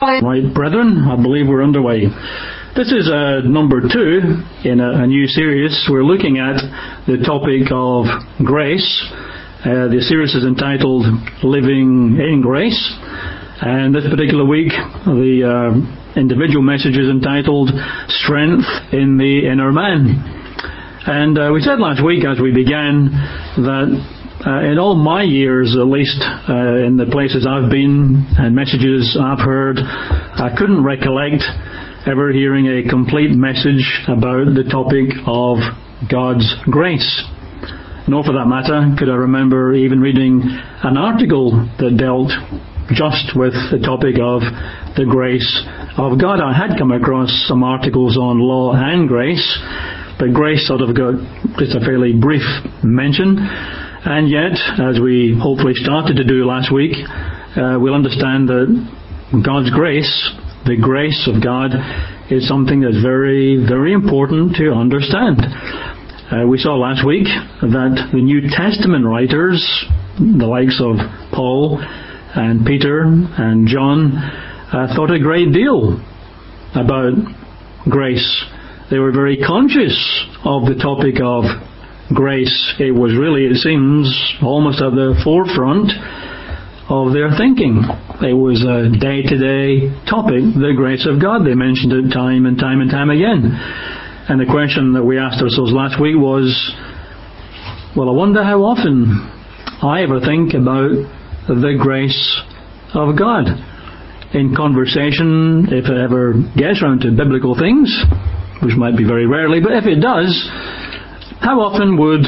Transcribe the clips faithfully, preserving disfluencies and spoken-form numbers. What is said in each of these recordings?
Right, brethren, I believe we're underway. This is uh, number two in a, a new series. We're looking at the topic of grace. Uh, the series is entitled Living in Grace. And this particular week, the uh, individual message is entitled Strength in the Inner Man. And uh, we said last week as we began that Uh, in all my years, at least uh, in the places I've been and messages I've heard, I couldn't recollect ever hearing a complete message about the topic of God's grace. Nor for that matter could I remember even reading an article that dealt just with the topic of the grace of God. I had come across some articles on law and grace, but grace sort of got just a fairly brief mention. And yet, as we hopefully started to do last week, uh, we'll understand that God's grace, the grace of God, is something that's very, very important to understand. Uh, we saw last week that the New Testament writers, the likes of Paul and Peter and John, uh, thought a great deal about grace. They were very conscious of the topic of grace. It was really, it seems, almost at the forefront of their thinking. It was a day-to-day topic, the grace of God. They mentioned it time and time and time again. And the question that we asked ourselves last week was, well, I wonder how often I ever think about the grace of God. In conversation, if it ever gets around to biblical things, which might be very rarely, but if it does, how often would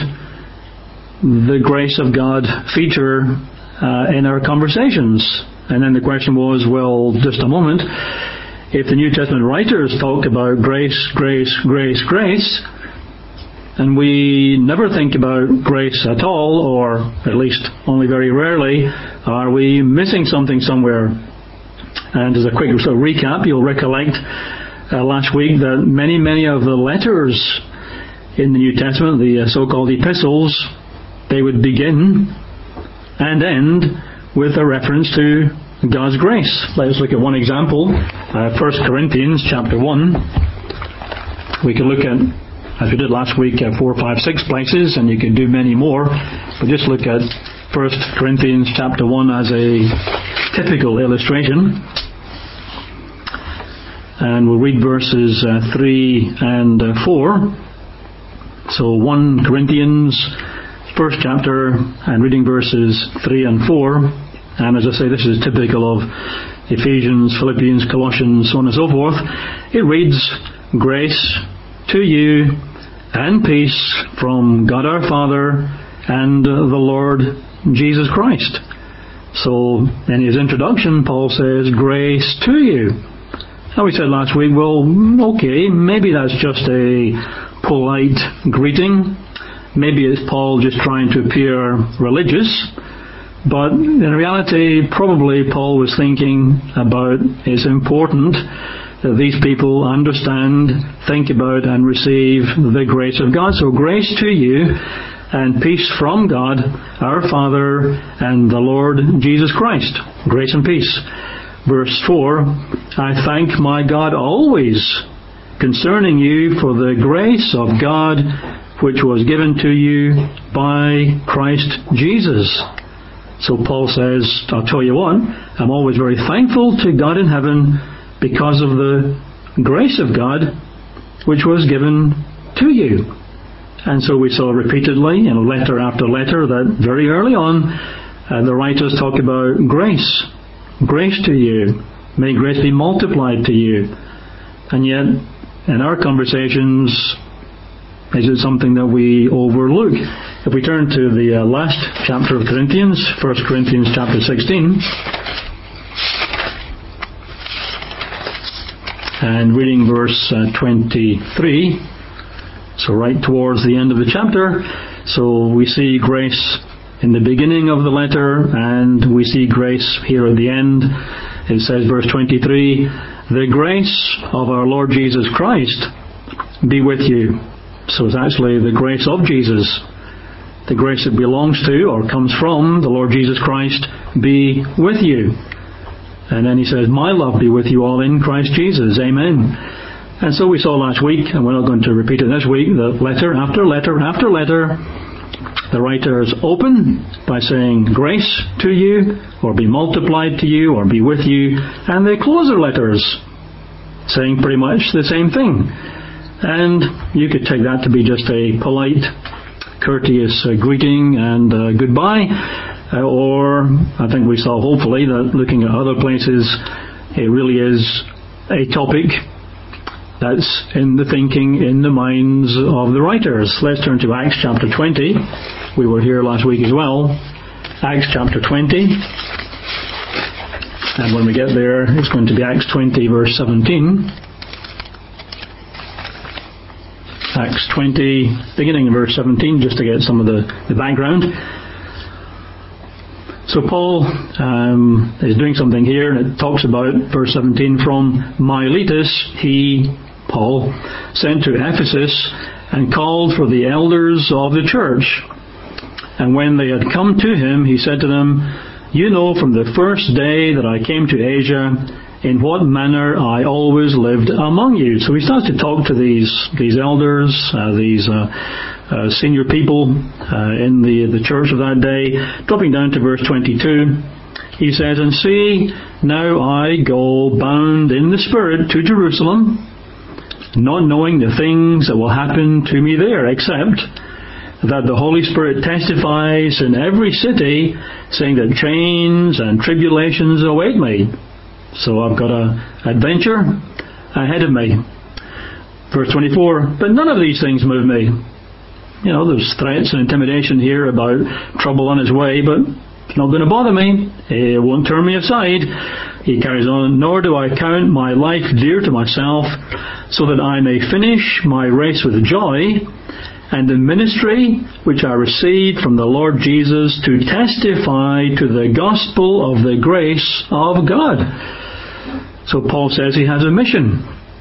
the grace of God feature uh, in our conversations? And then the question was, well, just a moment, if the New Testament writers talk about grace, grace, grace, grace, and we never think about grace at all, or at least only very rarely, are we missing something somewhere? And as a quick sort of recap, you'll recollect uh, last week that many, many of the letters in the New Testament, the so-called epistles, they would begin and end with a reference to God's grace. Let's look at one example. Uh, First Corinthians chapter one. We can look at, as we did last week, uh, four, five, six places, and you can do many more. But just look at First Corinthians chapter one as a typical illustration. And we'll read verses uh, three and uh, four. So First Corinthians, first chapter, and reading verses three and four. And as I say, this is typical of Ephesians, Philippians, Colossians, so on and so forth. It reads, "Grace to you and peace from God our Father and the Lord Jesus Christ." So in his introduction, Paul says, "Grace to you." Now we said last week, well, okay, maybe that's just a polite greeting. Maybe it's Paul just trying to appear religious. But in reality, probably Paul was thinking about it's important that these people understand, think about, and receive the grace of God. So grace to you and peace from God, our Father, and the Lord Jesus Christ. Grace and peace. Verse four, "I thank my God always concerning you for the grace of God which was given to you by Christ Jesus." So Paul says, I'll tell you what, I'm always very thankful to God in heaven because of the grace of God which was given to you. And so we saw repeatedly, in letter after letter, that very early on, uh, the writers talk about grace. Grace to you. May grace be multiplied to you. And yet, in our conversations, is it something that we overlook? If we turn to the uh, last chapter of Corinthians, First Corinthians chapter sixteen, and reading verse uh, twenty-three, so right towards the end of the chapter, so we see grace in the beginning of the letter, and we see grace here at the end. It says, verse twenty-three, "The grace of our Lord Jesus Christ be with you." So it's actually the grace of Jesus, the grace that belongs to or comes from the Lord Jesus Christ, be with you. And then he says, my love be with you all in Christ Jesus. Amen. And so we saw last week, and we're not going to repeat it this week, that letter after letter after letter, the writers open by saying grace to you, or be multiplied to you, or be with you, and they close their letters saying pretty much the same thing. And you could take that to be just a polite, courteous uh, greeting and uh, goodbye, uh, or I think we saw hopefully that looking at other places, it really is a topic that's in the thinking, in the minds of the writers. Let's turn to Acts chapter twenty. We were here last week as well. Acts chapter twenty. And when we get there, it's going to be Acts twenty, verse seventeen. Acts twenty, beginning in verse seventeen, just to get some of the, the background. So Paul um, is doing something here, and it talks about, verse seventeen, from Miletus, he, Paul, sent to Ephesus and called for the elders of the church. And when they had come to him, he said to them, you know from the first day that I came to Asia, in what manner I always lived among you. So he starts to talk to these these elders, uh, these uh, uh, senior people uh, in the, the church of that day. Dropping down to verse twenty-two, he says, and see, now I go bound in the Spirit to Jerusalem, not knowing the things that will happen to me there, except that the Holy Spirit testifies in every city, saying that chains and tribulations await me. So I've got an adventure ahead of me. Verse twenty-four, but none of these things move me. You know, there's threats and intimidation here about trouble on its way, but it's not going to bother me. It won't turn me aside. He carries on, nor do I count my life dear to myself, so that I may finish my race with joy, and the ministry which I received from the Lord Jesus to testify to the gospel of the grace of God. So Paul says he has a mission,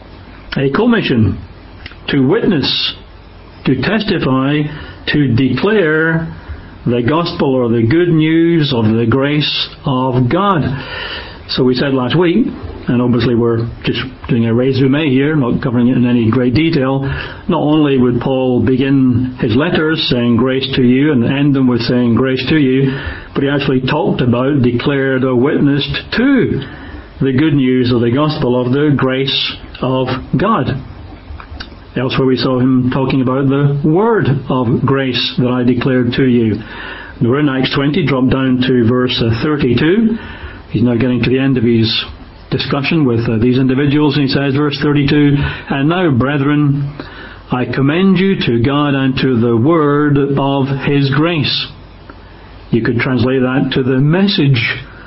a commission, to witness, to testify, to declare the gospel or the good news of the grace of God. So we said last week, and obviously we're just doing a resume here, not covering it in any great detail. Not only would Paul begin his letters saying grace to you and end them with saying grace to you, but he actually talked about, declared or witnessed to the good news of the gospel of the grace of God. Elsewhere we saw him talking about the word of grace that I declared to you. We're in Acts twenty, drop down to verse thirty-two. He's now getting to the end of his discussion with uh, these individuals, and he says, verse thirty-two, and now, brethren, I commend you to God and to the word of his grace. You could translate that to the message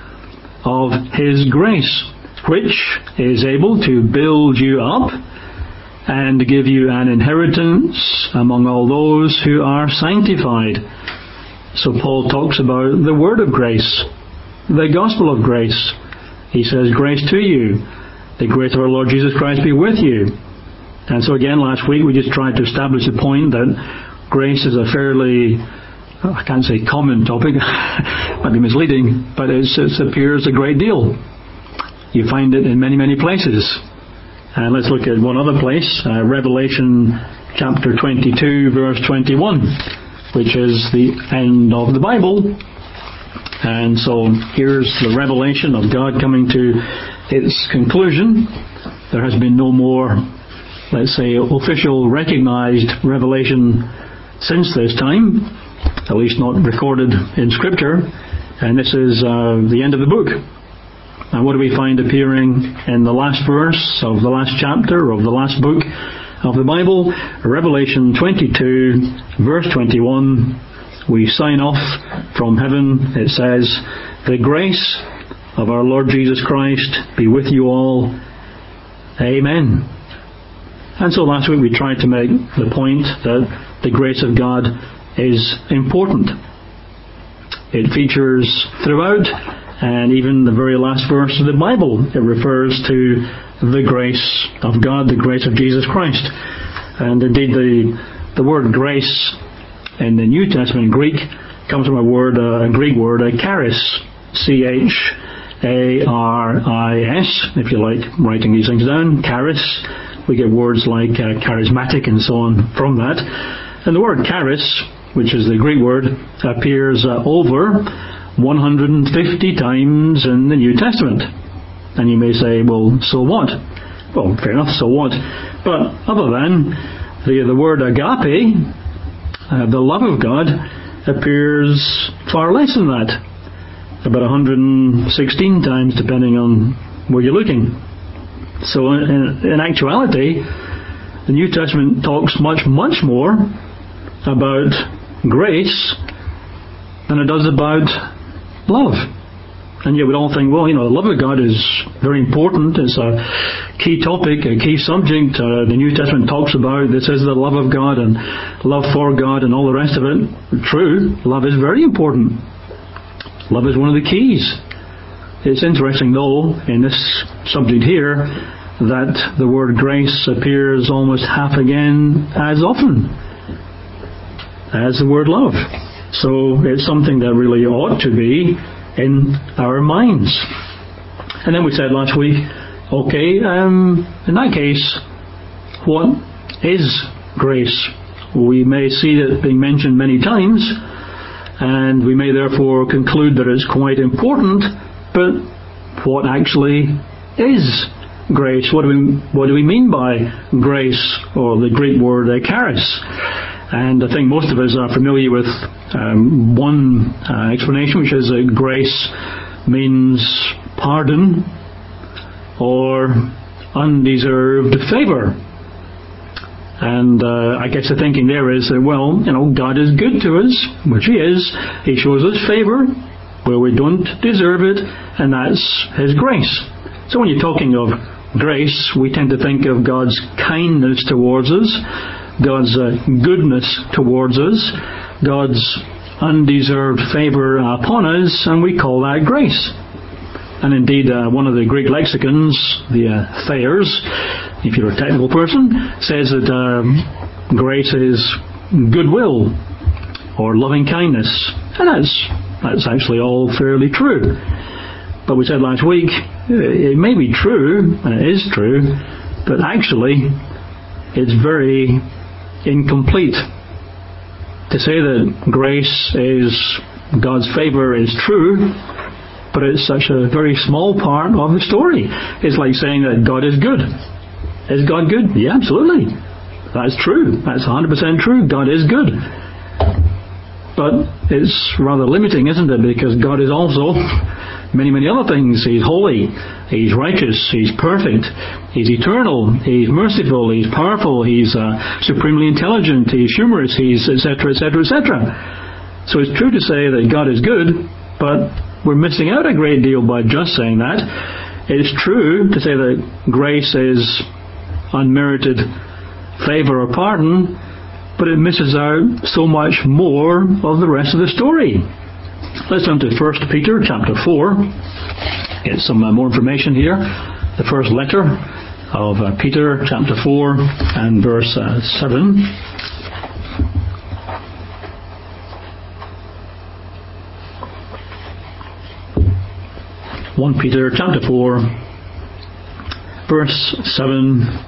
of his grace, which is able to build you up and give you an inheritance among all those who are sanctified. So Paul talks about the word of grace, the gospel of grace. He says, grace to you. The grace of our Lord Jesus Christ be with you. And so again, last week we just tried to establish the point that grace is a fairly, I can't say common topic, might be misleading, but it's, it appears a great deal. You find it in many, many places. And let's look at one other place, uh, Revelation chapter twenty-two, verse twenty-one, which is the end of the Bible. And so here's the revelation of God coming to its conclusion. There has been no more, let's say, official recognized revelation since this time, at least not recorded in Scripture. And this is uh, the end of the book. And what do we find appearing in the last verse of the last chapter of the last book of the Bible? Revelation twenty-two, verse twenty-one. We sign off from heaven. It says, the grace of our Lord Jesus Christ be with you all. Amen. And so last week we tried to make the point that the grace of God is important. It features throughout, and even the very last verse of the Bible, it refers to the grace of God, the grace of Jesus Christ. And indeed the, the word grace in the New Testament Greek comes from a word, a Greek word, a charis, C H A R I S, if you like writing these things down. Charis. We get words like uh, charismatic and so on from that. And the word charis, which is the Greek word, appears uh, over one hundred fifty times in the New Testament. And you may say, well, so what? Well, fair enough, so what? But other than the, the word agape, uh, the love of God, appears far less than that. About one hundred sixteen times, depending on where you're looking. So in, in actuality, the New Testament talks much, much more about grace than it does about love. And yet we'd all think, well, you know, the love of God is very important. It's a key topic, a key subject. Uh, the New Testament talks about this is the love of God and love for God and all the rest of it. True, love is very important. Love is one of the keys. It's interesting, though, in this subject here, that the word grace appears almost half again as often as the word love. So it's something that really ought to be in our minds. And then we said last week, okay, um, in that case, what is grace? We may see it being mentioned many times, and we may therefore conclude that it's quite important, but what actually is grace? What do we what do we mean by grace, or the Greek word uh, charis? And I think most of us are familiar with um, one uh, explanation, which is that grace means pardon or undeserved favour. And uh, I guess the thinking there is that, well, you know, God is good to us, which He is. He shows us favour where we don't deserve it, and that's His grace. So when you're talking of grace, we tend to think of God's kindness towards us, God's uh, goodness towards us, God's undeserved favour upon us, and we call that grace. And indeed, uh, one of the Greek lexicons, the uh, Thayers, if you're a technical person, says that uh, grace is goodwill or loving kindness. And that's, that's actually all fairly true. But we said last week, it may be true, and it is true, but actually it's very incomplete. To say that grace is God's favour is true, but it's such a very small part of the story. It's like saying that God is good. Is God good? Yeah, absolutely. That's true. That's one hundred percent true. God is good. But it's rather limiting, isn't it? Because God is also many, many other things. He's holy, He's righteous, He's perfect, He's eternal, He's merciful, He's powerful, He's uh, supremely intelligent, He's humorous, He's et cetera, et cetera, et cetera. So it's true to say that God is good, but we're missing out a great deal by just saying that. It's true to say that grace is unmerited favour or pardon, but it misses out so much more of the rest of the story. Let's turn to First Peter chapter four. Get some uh, more information here. The first letter of uh, Peter chapter four and verse uh, seven. First Peter chapter four, verse seven.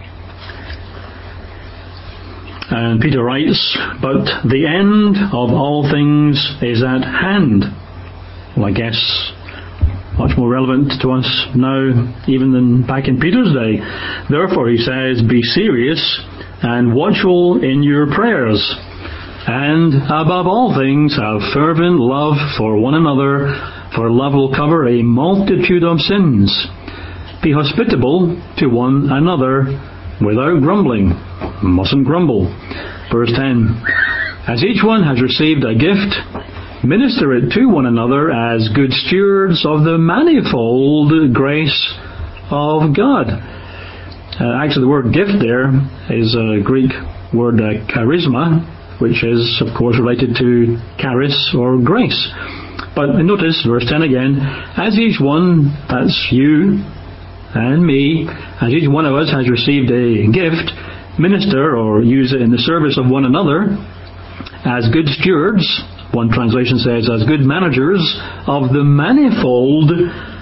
And Peter writes, "But the end of all things is at hand." Well, I guess much more relevant to us now even than back in Peter's day. "Therefore," he says, "be serious and watchful in your prayers. And above all things, have fervent love for one another, for love will cover a multitude of sins. Be hospitable to one another without grumbling." Mustn't grumble. Verse ten. "As each one has received a gift, minister it to one another as good stewards of the manifold grace of God." Uh, actually, the word gift there is a Greek word uh, charisma, which is, of course, related to charis or grace. But notice, verse ten again, "As each one," that's you and me, "as each one of us has received a gift, minister or use it in the service of one another as good stewards," one translation says, "as good managers of the manifold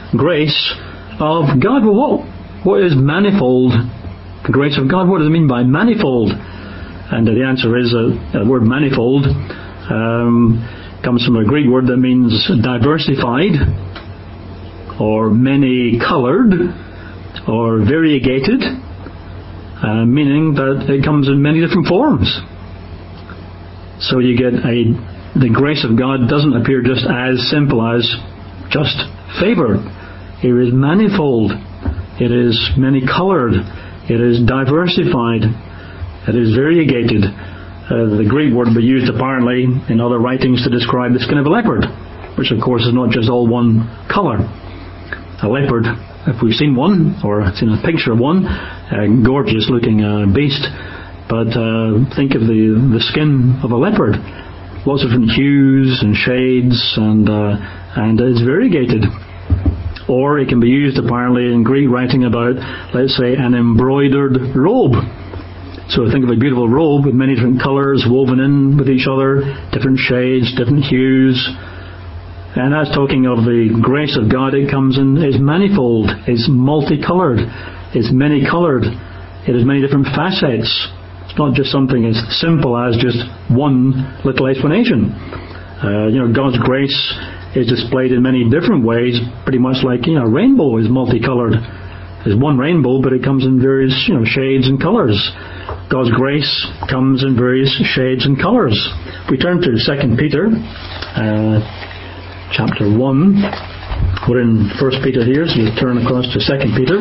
grace of God. Well, what, what is manifold grace of God? What does it mean by manifold? And the answer is uh, the word manifold um, comes from a Greek word that means diversified, or many-coloured, or variegated, uh, meaning that it comes in many different forms. So you get a the grace of God doesn't appear just as simple as just favour. It is manifold. It is many-coloured. It is diversified. It is variegated. Uh, the Greek word we used apparently in other writings to describe the skin of a leopard, which of course is not just all one colour. A leopard, if we've seen one, or seen a picture of one, a gorgeous looking uh, beast, but uh, think of the, the skin of a leopard. Lots of different hues and shades, and uh, and it's variegated. Or it can be used apparently in Greek writing about, let's say, an embroidered robe. So think of a beautiful robe with many different colours woven in with each other, different shades, different hues. And that's talking of the grace of God. It comes in, is manifold, is multicoloured, is many-coloured. It has many different facets. It's not just something as simple as just one little explanation. Uh, you know, God's grace is displayed in many different ways, pretty much like, you know, a rainbow is multicoloured. There's one rainbow, but it comes in various, you know, shades and colours. God's grace comes in various shades and colours. We turn to Second Peter, uh, chapter one. We're in First Peter here, so we turn across to Second Peter.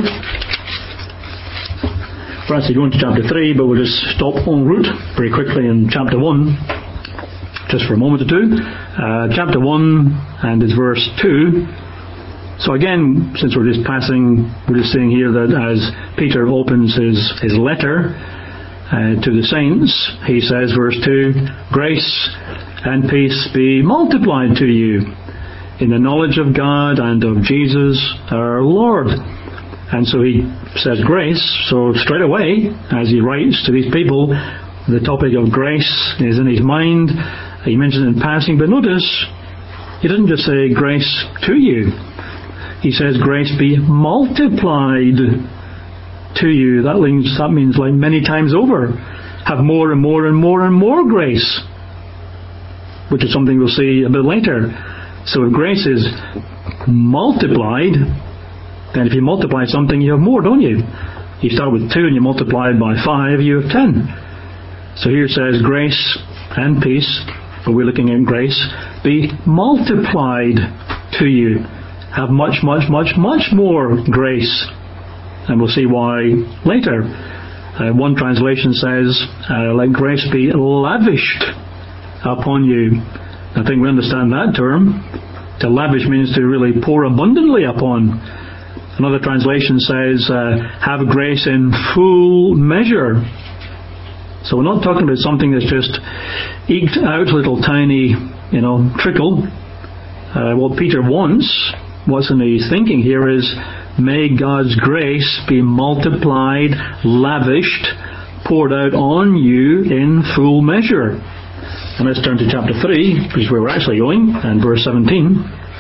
We're actually going to chapter three, but we'll just stop en route very quickly in chapter one, just for a moment or two. Uh, chapter one, and it's verse two. So again, since we're just passing, we're just seeing here that as Peter opens his, his letter uh, to the saints, he says, verse two, grace and peace be multiplied to you in the knowledge of God and of Jesus our Lord. And so he says grace, so straight away, as he writes to these people, the topic of grace is in his mind. He mentions it in passing, but notice, he doesn't just say grace to you. He says grace be multiplied to you. That means, that means like many times over. Have more and more and more and more grace, which is something we'll see a bit later. So if grace is multiplied, then if you multiply something, you have more, don't you? You start with two and you multiply it by five, you have ten. So here it says grace and peace, but we're looking at grace, be multiplied to you. Have much, much, much, much more grace. And we'll see why later. Uh, one translation says, uh, let grace be lavished upon you. I think we understand that term. To lavish means to really pour abundantly upon. Another translation says, uh, have grace in full measure. So we're not talking about something that's just eked out a little tiny, you know, trickle. Uh, what Peter wants, what's in his thinking here is, may God's grace be multiplied, lavished, poured out on you in full measure. And let's turn to chapter three, which is where we're actually going, and verse seventeen.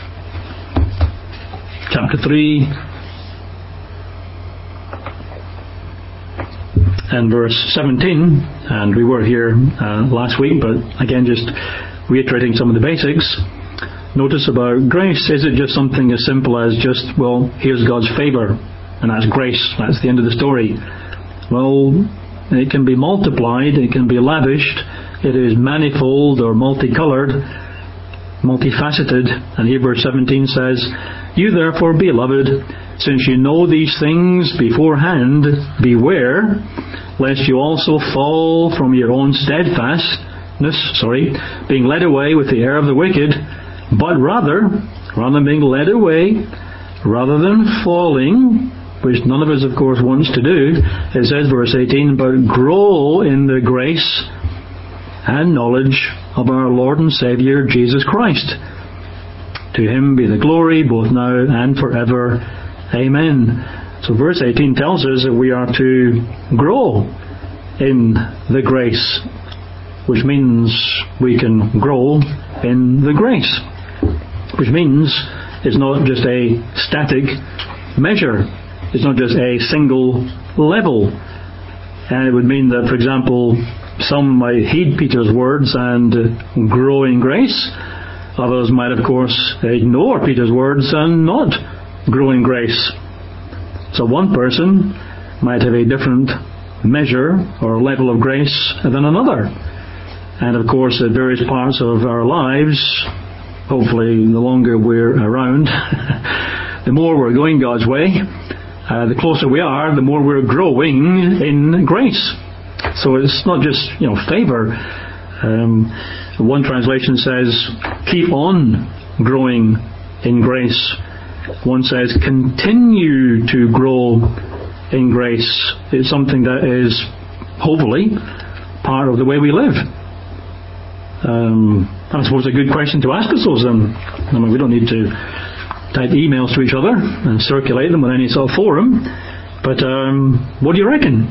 Chapter three, and verse seventeen, and we were here uh, last week, but again, just reiterating some of the basics. Notice about grace, is it just something as simple as just, well, here's God's favour, and that's grace, that's the end of the story? Well, it can be multiplied, it can be lavished, it is manifold or multicoloured, multifaceted, and here verse seventeen says, you therefore, beloved, since you know these things beforehand, beware, lest you also fall from your own steadfastness, sorry, being led away with the air of the wicked, but rather, rather than being led away, rather than falling, which none of us, of course, wants to do, it says, verse eighteen, but grow in the grace and knowledge of our Lord and Saviour, Jesus Christ. To Him be the glory, both now and forever. Amen. So verse eighteen tells us that we are to grow in the grace, which means we can grow in the grace. Which means is not just a static measure. It's not just a single level. And it would mean that, for example, some might heed Peter's words and grow in grace. Others might, of course, ignore Peter's words and not grow in grace. So one person might have a different measure or level of grace than another. And of course, at various parts of our lives, hopefully the longer we're around, the more we're going God's way, uh, the closer we are, the more we're growing in grace. So it's not just, you know, favour. Um, one translation says, keep on growing in grace. One says, continue to grow in grace. It's something that is, hopefully, part of the way we live. Um, I suppose a good question to ask ourselves then. I mean, we don't need to type emails to each other and circulate them on any sort of forum, but um, what do you reckon?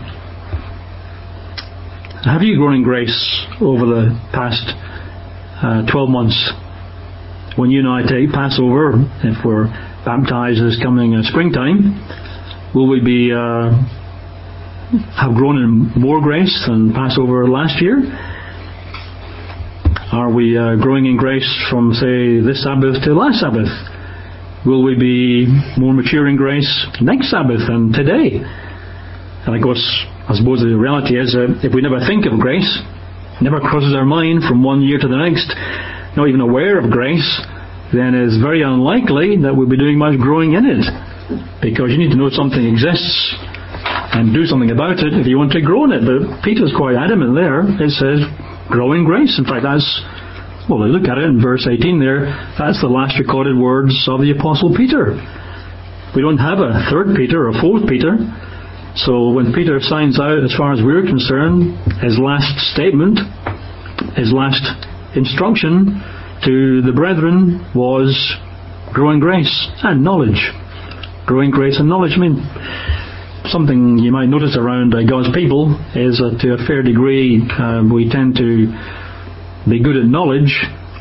Have you grown in grace over the past uh, twelve months? When you and I take Passover, if we're baptized this coming uh, springtime, will we be uh, have grown in more grace than Passover last year? Are we uh, growing in grace from, say, this Sabbath to last Sabbath? Will we be more mature in grace next Sabbath than today? And of course, I suppose the reality is that if we never think of grace, never crosses our mind from one year to the next, not even aware of grace, then it's very unlikely that we'll be doing much growing in it. Because you need to know something exists and do something about it if you want to grow in it. But Peter's quite adamant there. It says, grow in grace. In fact, that's, well, look at it in verse eighteen there. That's the last recorded words of the Apostle Peter. We don't have a third Peter or a fourth Peter. So when Peter signs out, as far as we're concerned, his last statement, his last instruction to the brethren was grow in grace and knowledge. Growing grace and knowledge. I mean, something you might notice around uh, God's people is that to a fair degree uh, we tend to be good at knowledge,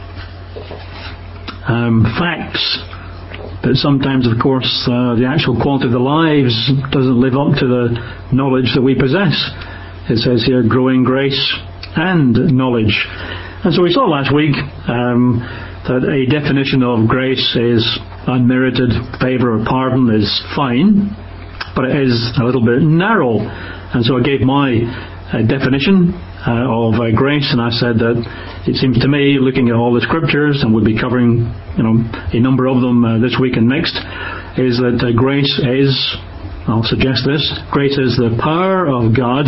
um, facts, but sometimes, of course, uh, the actual quality of the lives doesn't live up to the knowledge that we possess. It says here, growing grace and knowledge. And so we saw last week um, that a definition of grace is unmerited favour or pardon is fine, but it is a little bit narrow. And so I gave my uh, definition uh, of uh, grace, and I said that it seems to me, looking at all the scriptures, and we'll be covering, you know, a number of them uh, this week and next, is that uh, grace is, I'll suggest this, grace is the power of God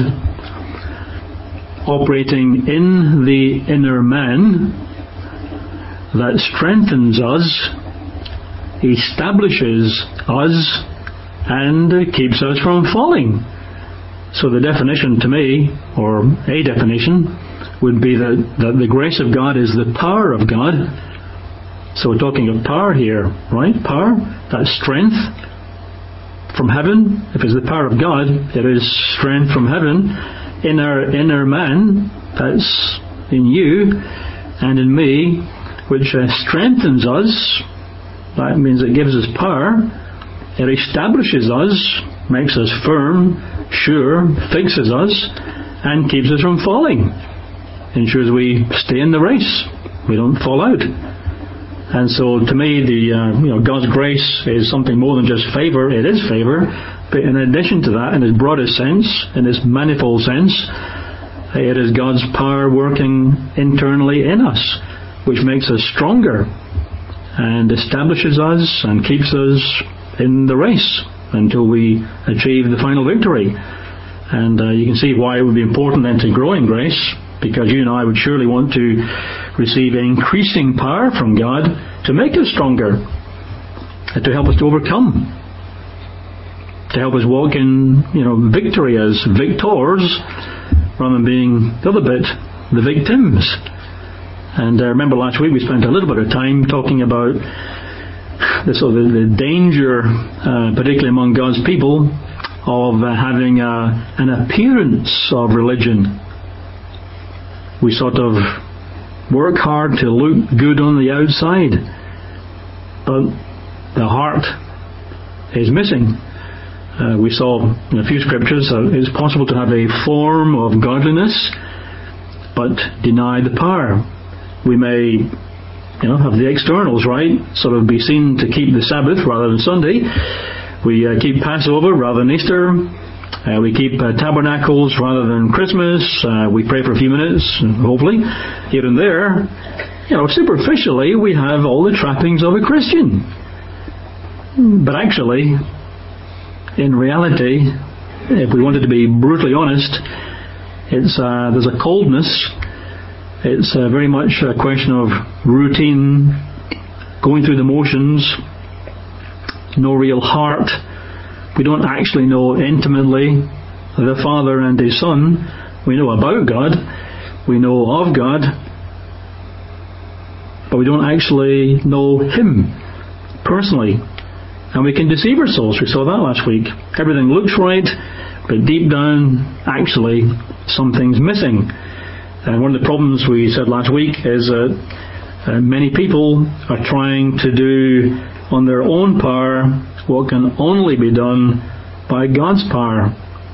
operating in the inner man that strengthens us, establishes us, and keeps us from falling. So the definition to me, or a definition, would be that, that the grace of God is the power of God. So we're talking of power here, right? Power, that's strength from heaven. If it's the power of God, it is strength from heaven in our inner man, that's in you and in me, which uh, strengthens us. That means it gives us power. It establishes us, makes us firm, sure, fixes us, and keeps us from falling. Ensures we stay in the race. We don't fall out. And so, to me, the uh, you know God's grace is something more than just favour. It is favour, but in addition to that, in its broadest sense, in its manifold sense, it is God's power working internally in us, which makes us stronger and establishes us and keeps us in the race until we achieve the final victory. And uh, you can see why it would be important then to grow in grace, because you and I would surely want to receive increasing power from God to make us stronger, and to help us to overcome, to help us walk in, you know, victory as victors rather than being the other bit, the victims. And I uh, remember last week we spent a little bit of time talking about the sort of the danger, uh, particularly among God's people, of uh, having uh, an appearance of religion. We sort of work hard to look good on the outside, but the heart is missing. Uh, we saw in a few scriptures that it's possible to have a form of godliness but deny the power. We may, you know, have the externals right, sort of be seen to keep the Sabbath rather than Sunday. We uh, keep Passover rather than Easter. Uh, we keep uh, tabernacles rather than Christmas. Uh, we pray for a few minutes, hopefully, here and there. You know, superficially, we have all the trappings of a Christian. But actually, in reality, if we wanted to be brutally honest, it's uh, there's a coldness. It's uh, very much a question of routine, going through the motions, no real heart. We don't actually know intimately the Father and His Son. We know about God, we know of God, but we don't actually know Him personally. And we can deceive ourselves. We saw that last week. Everything looks right, but deep down, actually, something's missing. And one of the problems we said last week is that uh, many people are trying to do on their own power what can only be done by God's power.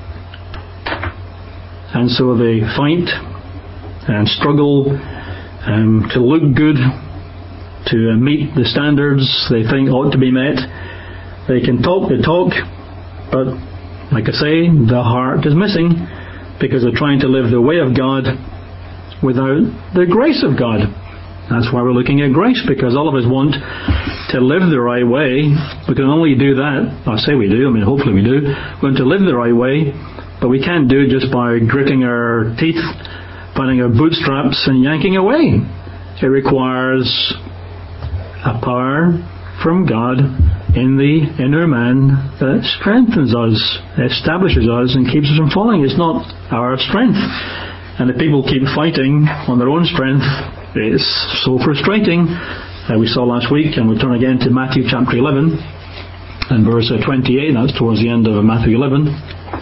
And so they fight and struggle um, to look good, to uh, meet the standards they think ought to be met. They can talk the talk, but like I say, the heart is missing because they're trying to live the way of God without the grace of God. That's why we're looking at grace, because all of us want to live the right way. We can only do that, I say we do, I mean hopefully we do, we want to live the right way, but we can't do it just by gritting our teeth, finding our bootstraps and yanking away. It requires a power from God in the inner man that strengthens us, establishes us and keeps us from falling. It's not our strength. And if people keep fighting on their own strength, it's so frustrating. Uh, we saw last week, and we'll turn again to Matthew chapter eleven and verse twenty-eight. That's towards the end of Matthew eleven.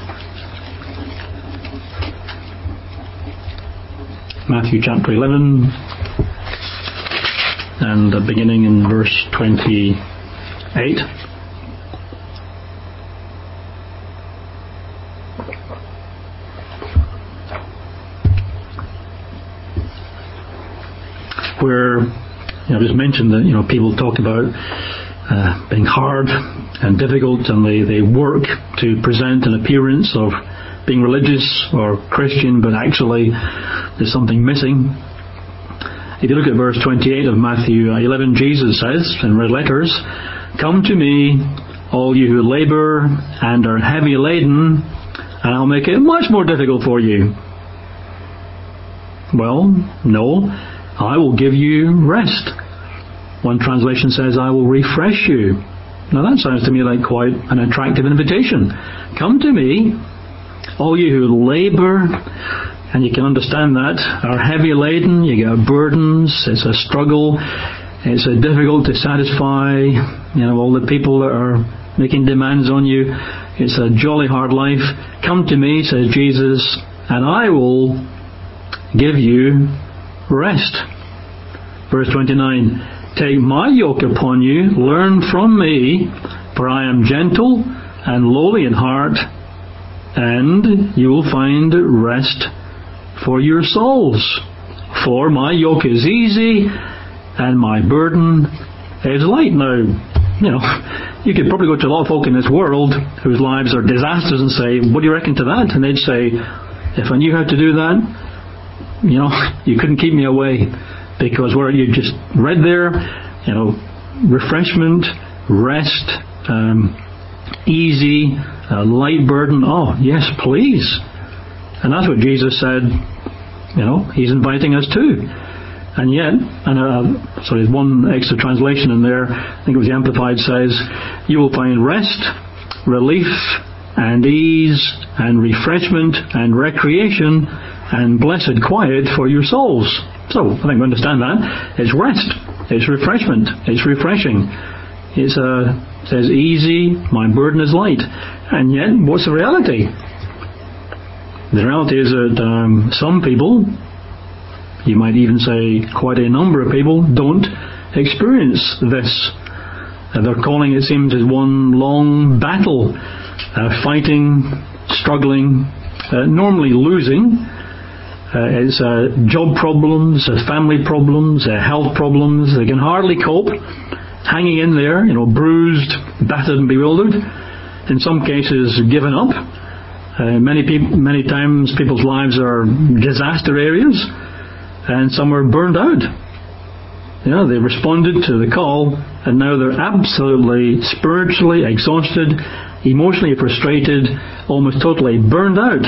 Matthew chapter eleven and uh, beginning in verse twenty-eight. Where, you know, I just mentioned that, you know, people talk about uh, being hard and difficult, and they, they work to present an appearance of being religious or Christian, but actually there's something missing. If you look at verse twenty-eight of Matthew eleven, Jesus says in red letters, "Come to me, all you who labour and are heavy laden, and I'll make it much more difficult for you." Well, no. I will give you rest. One translation says, I will refresh you. Now that sounds to me like quite an attractive invitation. Come to me, all you who labour, and you can understand that, are heavy laden, you got burdens, it's a struggle, it's a difficult to satisfy, you know, all the people that are making demands on you. It's a jolly hard life. Come to me, says Jesus, and I will give you rest. Verse twenty-nine, take my yoke upon you, learn from me, for I am gentle and lowly in heart, and you will find rest for your souls. For my yoke is easy and my burden is light. Now, you know, you could probably go to a lot of folk in this world whose lives are disasters and say, what do you reckon to that? And they'd say, if I knew how to do that, you know, you couldn't keep me away, because where you just read there, you know, refreshment, rest, um, easy, uh, light burden. Oh, yes, please. And that's what Jesus said, you know, He's inviting us to. And yet, and uh, sorry, there's one extra translation in there, I think it was the Amplified, says, you will find rest, relief, and ease, and refreshment, and recreation, and blessed quiet for your souls. So, I think we understand that. It's rest. It's refreshment. It's refreshing. It's uh, it says easy, my burden is light. And yet, what's the reality? The reality is that um, some people, you might even say quite a number of people, don't experience this. Uh, their calling, it seems, is one long battle, uh, fighting, struggling, uh, normally losing. Uh, it's uh, job problems, uh, family problems, uh, health problems. They can hardly cope, hanging in there, you know, bruised, battered and bewildered. In some cases, given up. Uh, many people, many times, people's lives are disaster areas, and some are burned out. You know, they responded to the call, and now they're absolutely spiritually exhausted, emotionally frustrated, almost totally burned out.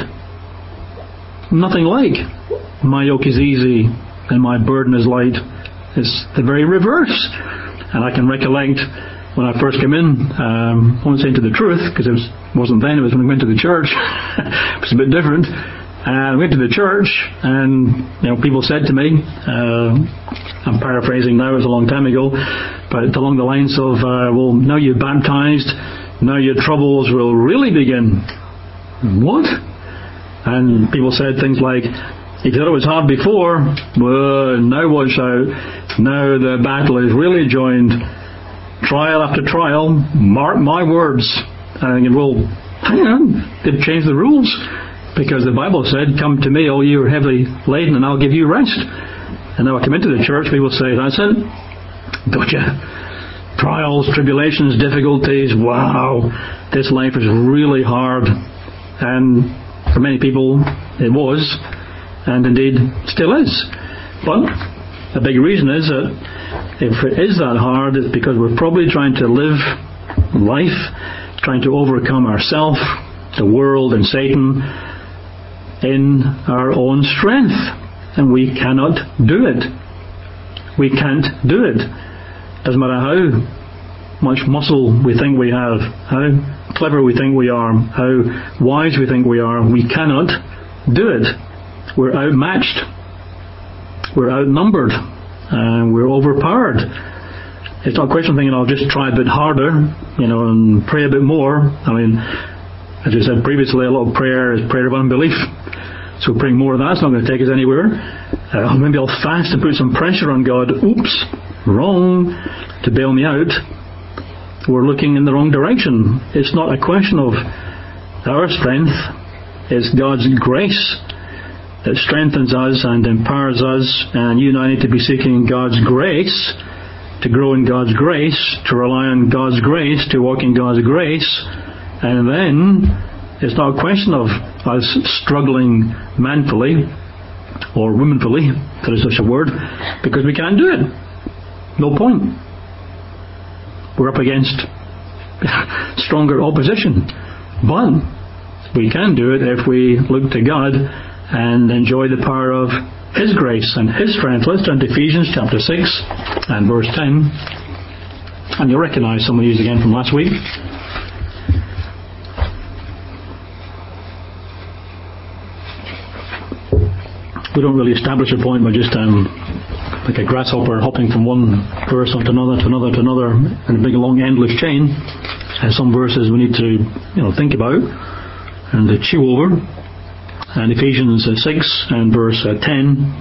Nothing like my yoke is easy and my burden is light. It's the very reverse. And I can recollect when I first came in, um, I won't say into the truth, because it was, wasn't then, it was when we went to the church. It was a bit different. And I went to the church, and you know, people said to me, uh, I'm paraphrasing now, it was a long time ago, but along the lines of, uh, well, now you're baptized, now your troubles will really begin. What? And people said things like, if you thought it was hard before, well, now watch out. Now the battle is really joined. Trial after trial, mark my words. And you well, hang on, they've changed the rules. Because the Bible said, come to me, all you are heavily laden, and I'll give you rest. And now I come into the church, people say, that's it. Gotcha. Trials, tribulations, difficulties, wow, this life is really hard. And for many people, it was, and indeed still is. But a big reason is that if it is that hard, it's because we're probably trying to live life, trying to overcome ourself, the world, and Satan in our own strength. And we cannot do it. We can't do it. Doesn't matter how much muscle we think we have, how clever we think we are, how wise we think we are, we cannot do it. We're outmatched. We're outnumbered. And we're overpowered. It's not a question of thinking, I'll just try a bit harder, you know, and pray a bit more. I mean, as I said previously, a lot of prayer is prayer of unbelief. So praying more of that's not going to take us anywhere. Uh, maybe I'll fast and put some pressure on God. Oops, wrong, to bail me out. We're looking in the wrong direction. It's not a question of our strength. It's God's grace that strengthens us and empowers us. And you and I need to be seeking God's grace, to grow in God's grace, to rely on God's grace, to walk in God's grace. And then it's not a question of us struggling manfully or womanfully, if there is such a word, because we can't do it. No point. We're up against stronger opposition. But we can do it if we look to God and enjoy the power of His grace and His strength. Let's turn to Ephesians chapter six and verse ten. And you'll recognise some of these again from last week. We don't really establish a point by just um, like a grasshopper hopping from one verse onto another to another to another in a big long endless chain. And some verses we need to, you know, think about and to chew over. And Ephesians six and verse ten,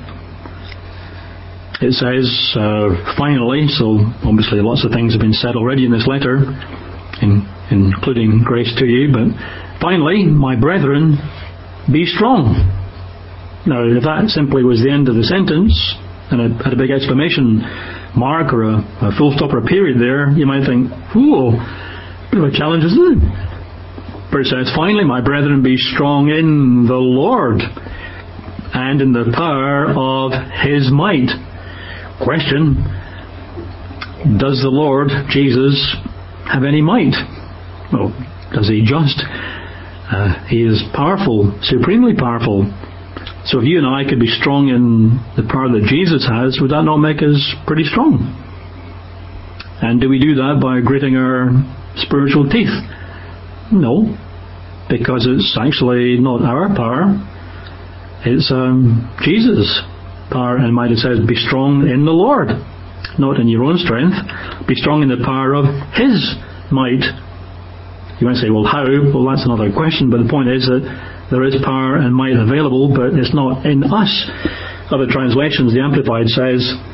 it says, uh, finally, so obviously lots of things have been said already in this letter, in, including grace to you, but finally, my brethren, be strong. Now, if that simply was the end of the sentence, and it had a big exclamation mark or a, a full stop or a period there, you might think, whoa, bit of a challenge, isn't it? But it says, finally, my brethren, be strong in the Lord and in the power of His might. Question, does the Lord Jesus have any might? Well, does He just? Uh, he is powerful, supremely powerful. So if you and I could be strong in the power that Jesus has, would that not make us pretty strong? And do we do that by gritting our spiritual teeth? No, because it's actually not our power. It's um, Jesus' power and might. It says, be strong in the Lord, not in your own strength. Be strong in the power of His might. You might say, well, how? Well, that's another question, but the point is that there is power and might available, but it's not in us. Other translations, the Amplified says,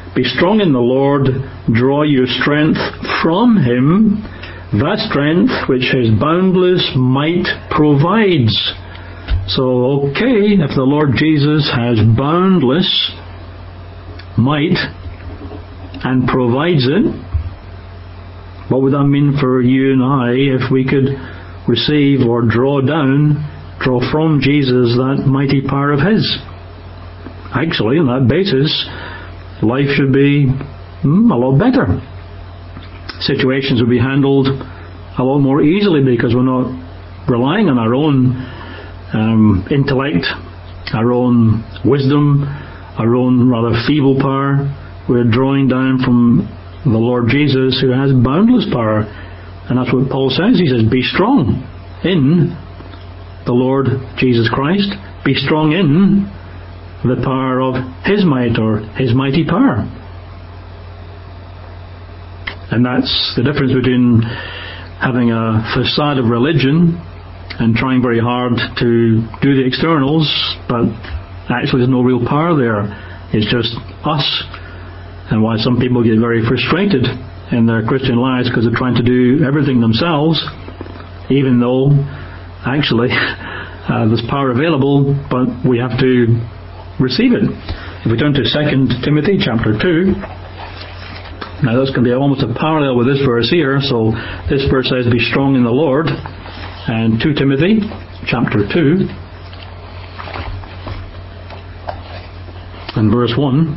Be strong in the Lord, draw your strength from Him, that strength which His boundless might provides. So, okay, if the Lord Jesus has boundless might and provides it, what would that mean for you and I if we could receive or draw down, draw from Jesus that mighty power of His? Actually, on that basis, life should be mm, a lot better. Situations will be handled a lot more easily because we're not relying on our own um, intellect, our own wisdom, our own rather feeble power. We're drawing down from the Lord Jesus, who has boundless power. And that's what Paul says. He says, be strong in the Lord Jesus Christ. Be strong in the power of His might, or His mighty power. And that's the difference between having a facade of religion and trying very hard to do the externals, but actually there's no real power there. It's just us. And why some people get very frustrated in their Christian lives because they're trying to do everything themselves, even though actually uh, there's power available, but we have to receive it. If we turn to Second Timothy chapter two, now that's going to be almost a parallel with this verse here. So this verse says, be strong in the Lord. And Second Timothy chapter two and verse one.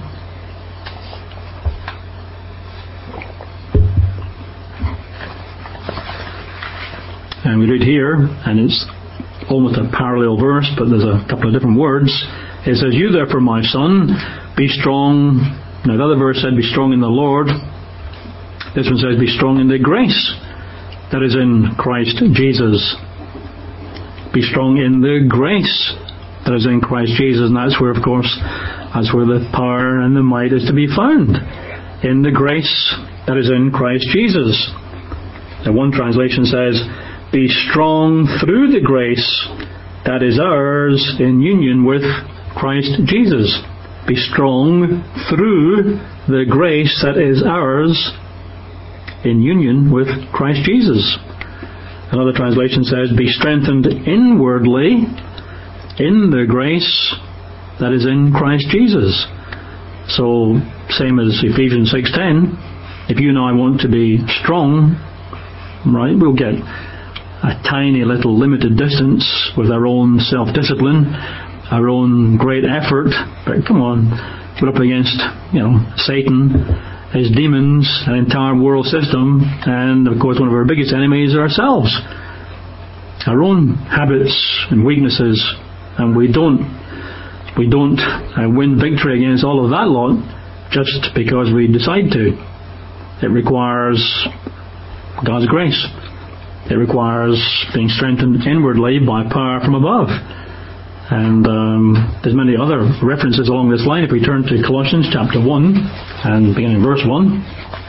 And we read here, and it's almost a parallel verse, but there's a couple of different words. It says, you therefore, my son, be strong. Now the other verse said, be strong in the Lord. This one says, be strong in the grace that is in Christ Jesus. Be strong in the grace that is in Christ Jesus. And that's where, of course, that's where the power and the might is to be found. In the grace that is in Christ Jesus. And one translation says, be strong through the grace that is ours in union with Christ Jesus. Be strong through the grace that is ours in union with Christ Jesus. Another translation says, be strengthened inwardly in the grace that is in Christ Jesus. So, same as Ephesians six ten, if you and I want to be strong, right, we'll get a tiny little limited distance with our own self-discipline, our own great effort, but come on, we're up against, you know, Satan, his demons, an entire world system, and of course one of our biggest enemies are ourselves, our own habits and weaknesses, and we don't we don't uh, win victory against all of that lot just because we decide to. It requires God's grace. It requires being strengthened inwardly by power from above. And um, there's many other references along this line. If we turn to Colossians chapter one and beginning verse one,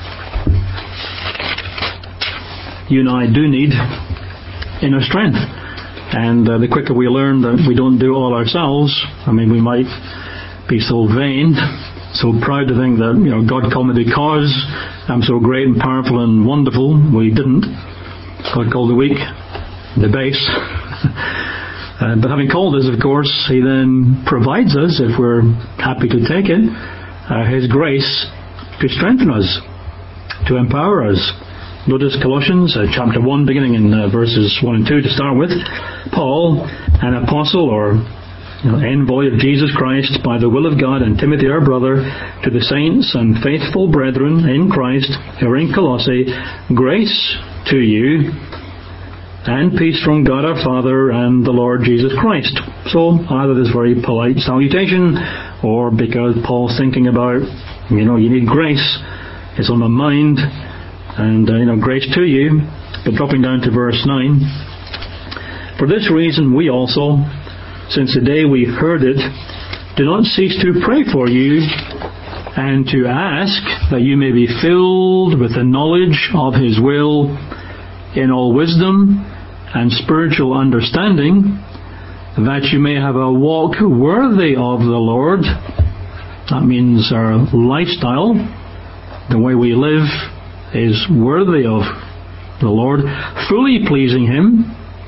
you and I do need inner strength. And uh, the quicker we learn that we don't do it all ourselves, I mean, we might be so vain, so proud to think that, you know, God called me because I'm so great and powerful and wonderful. We didn't. God called the weak the base. Uh, but having called us, of course, He then provides us, if we're happy to take it, uh, His grace to strengthen us, to empower us. Notice Colossians uh, chapter one, beginning in uh, verses one and two to start with. Paul, an apostle or you know, envoy of Jesus Christ by the will of God, and Timothy our brother, to the saints and faithful brethren in Christ who are in Colossae, grace to you and peace from God our Father and the Lord Jesus Christ. So either this very polite salutation, or because Paul's thinking about, you know, you need grace, it's on my mind, and uh, you know, grace to you. But dropping down to verse nine, for this reason we also, since the day we heard it, do not cease to pray for you and to ask that you may be filled with the knowledge of His will in all wisdom and spiritual understanding, that you may have a walk worthy of the Lord, That means our lifestyle, the way we live, is worthy of the Lord, fully pleasing Him,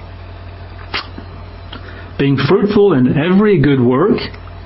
being fruitful in every good work,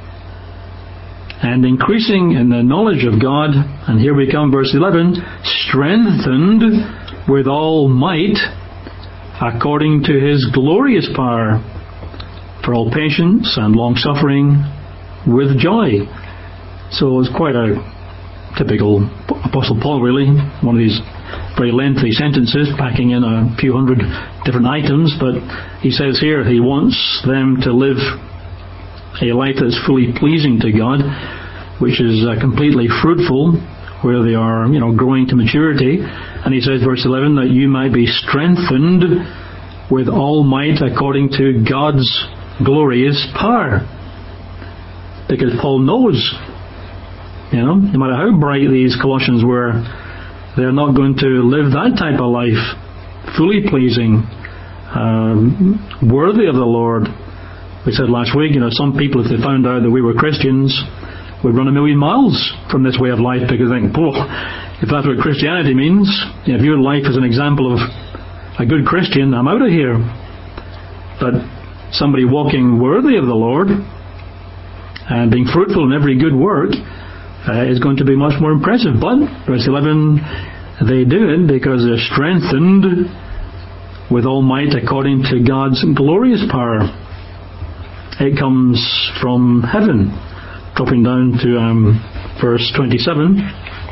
and increasing in the knowledge of God. And here we come, verse eleven, strengthened with all might according to His glorious power, for all patience and long-suffering with joy. So it's quite a typical Apostle Paul, really. One of these very lengthy sentences, packing in a few hundred different items, but he says here he wants them to live a life that's fully pleasing to God, which is uh, completely fruitful, where they are, you know, growing to maturity. And he says, verse eleven, that you might be strengthened with all might according to God's glorious power. Because Paul knows, you know, no matter how bright these Colossians were, they're not going to live that type of life, fully pleasing, um, worthy of the Lord. We said last week, you know, some people, if they found out that we were Christians, would run a million miles from this way of life, because they think, oh, if that's what Christianity means, you know, if your life is an example of a good Christian, I'm out of here. But somebody walking worthy of the Lord and being fruitful in every good work uh, is going to be much more impressive. But, verse eleven, they do it because they're strengthened with all might according to God's glorious power. It comes from heaven. Dropping down to um, verse twenty-seven.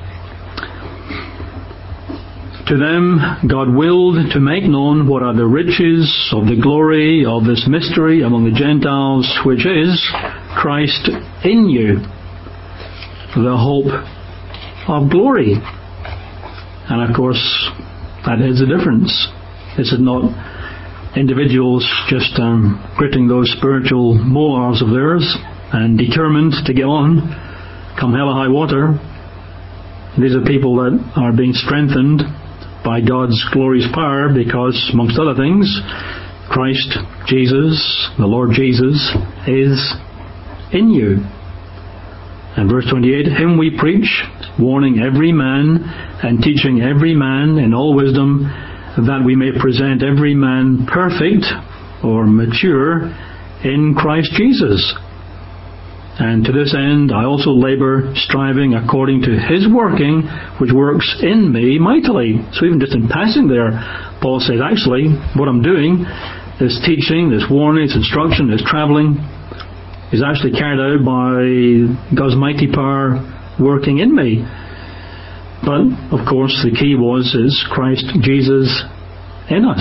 To them God willed to make known what are the riches of the glory of this mystery among the Gentiles, which is Christ in you, the hope of glory. And of course, that is the difference. This is not individuals just um, gritting those spiritual molars of theirs and determined to get on, come hell or high water. These are people that are being strengthened by God's glorious power because, amongst other things, Christ Jesus, the Lord Jesus, is in you. And verse twenty-eight, Him we preach, warning every man and teaching every man in all wisdom, that we may present every man perfect or mature in Christ Jesus. And to this end I also labour, striving according to His working, which works in me mightily. So even just in passing there, Paul says, actually, what I'm doing, this teaching, this warning, this instruction, this travelling, is actually carried out by God's mighty power working in me. But, of course, the key was, is Christ Jesus in us.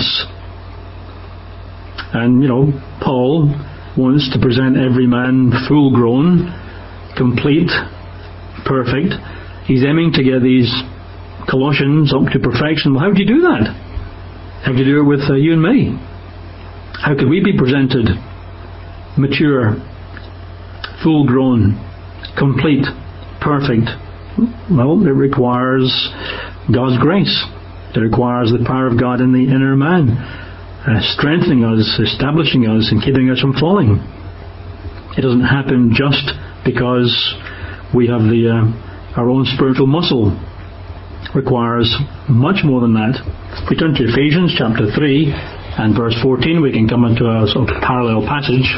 And, you know, Paul wants to present every man full grown, complete, perfect. He's aiming to get these Colossians up to perfection. Well, how do you do that? How do you do it with uh, you and me? How could we be presented mature, full grown, complete, perfect? Well, it requires God's grace. It requires the power of God in the inner man, Uh, strengthening us, establishing us, and keeping us from falling. It doesn't happen just because we have the uh, our own spiritual muscle. It requires much more than that. If we turn to Ephesians chapter three and verse fourteen, we can come into a sort of parallel passage.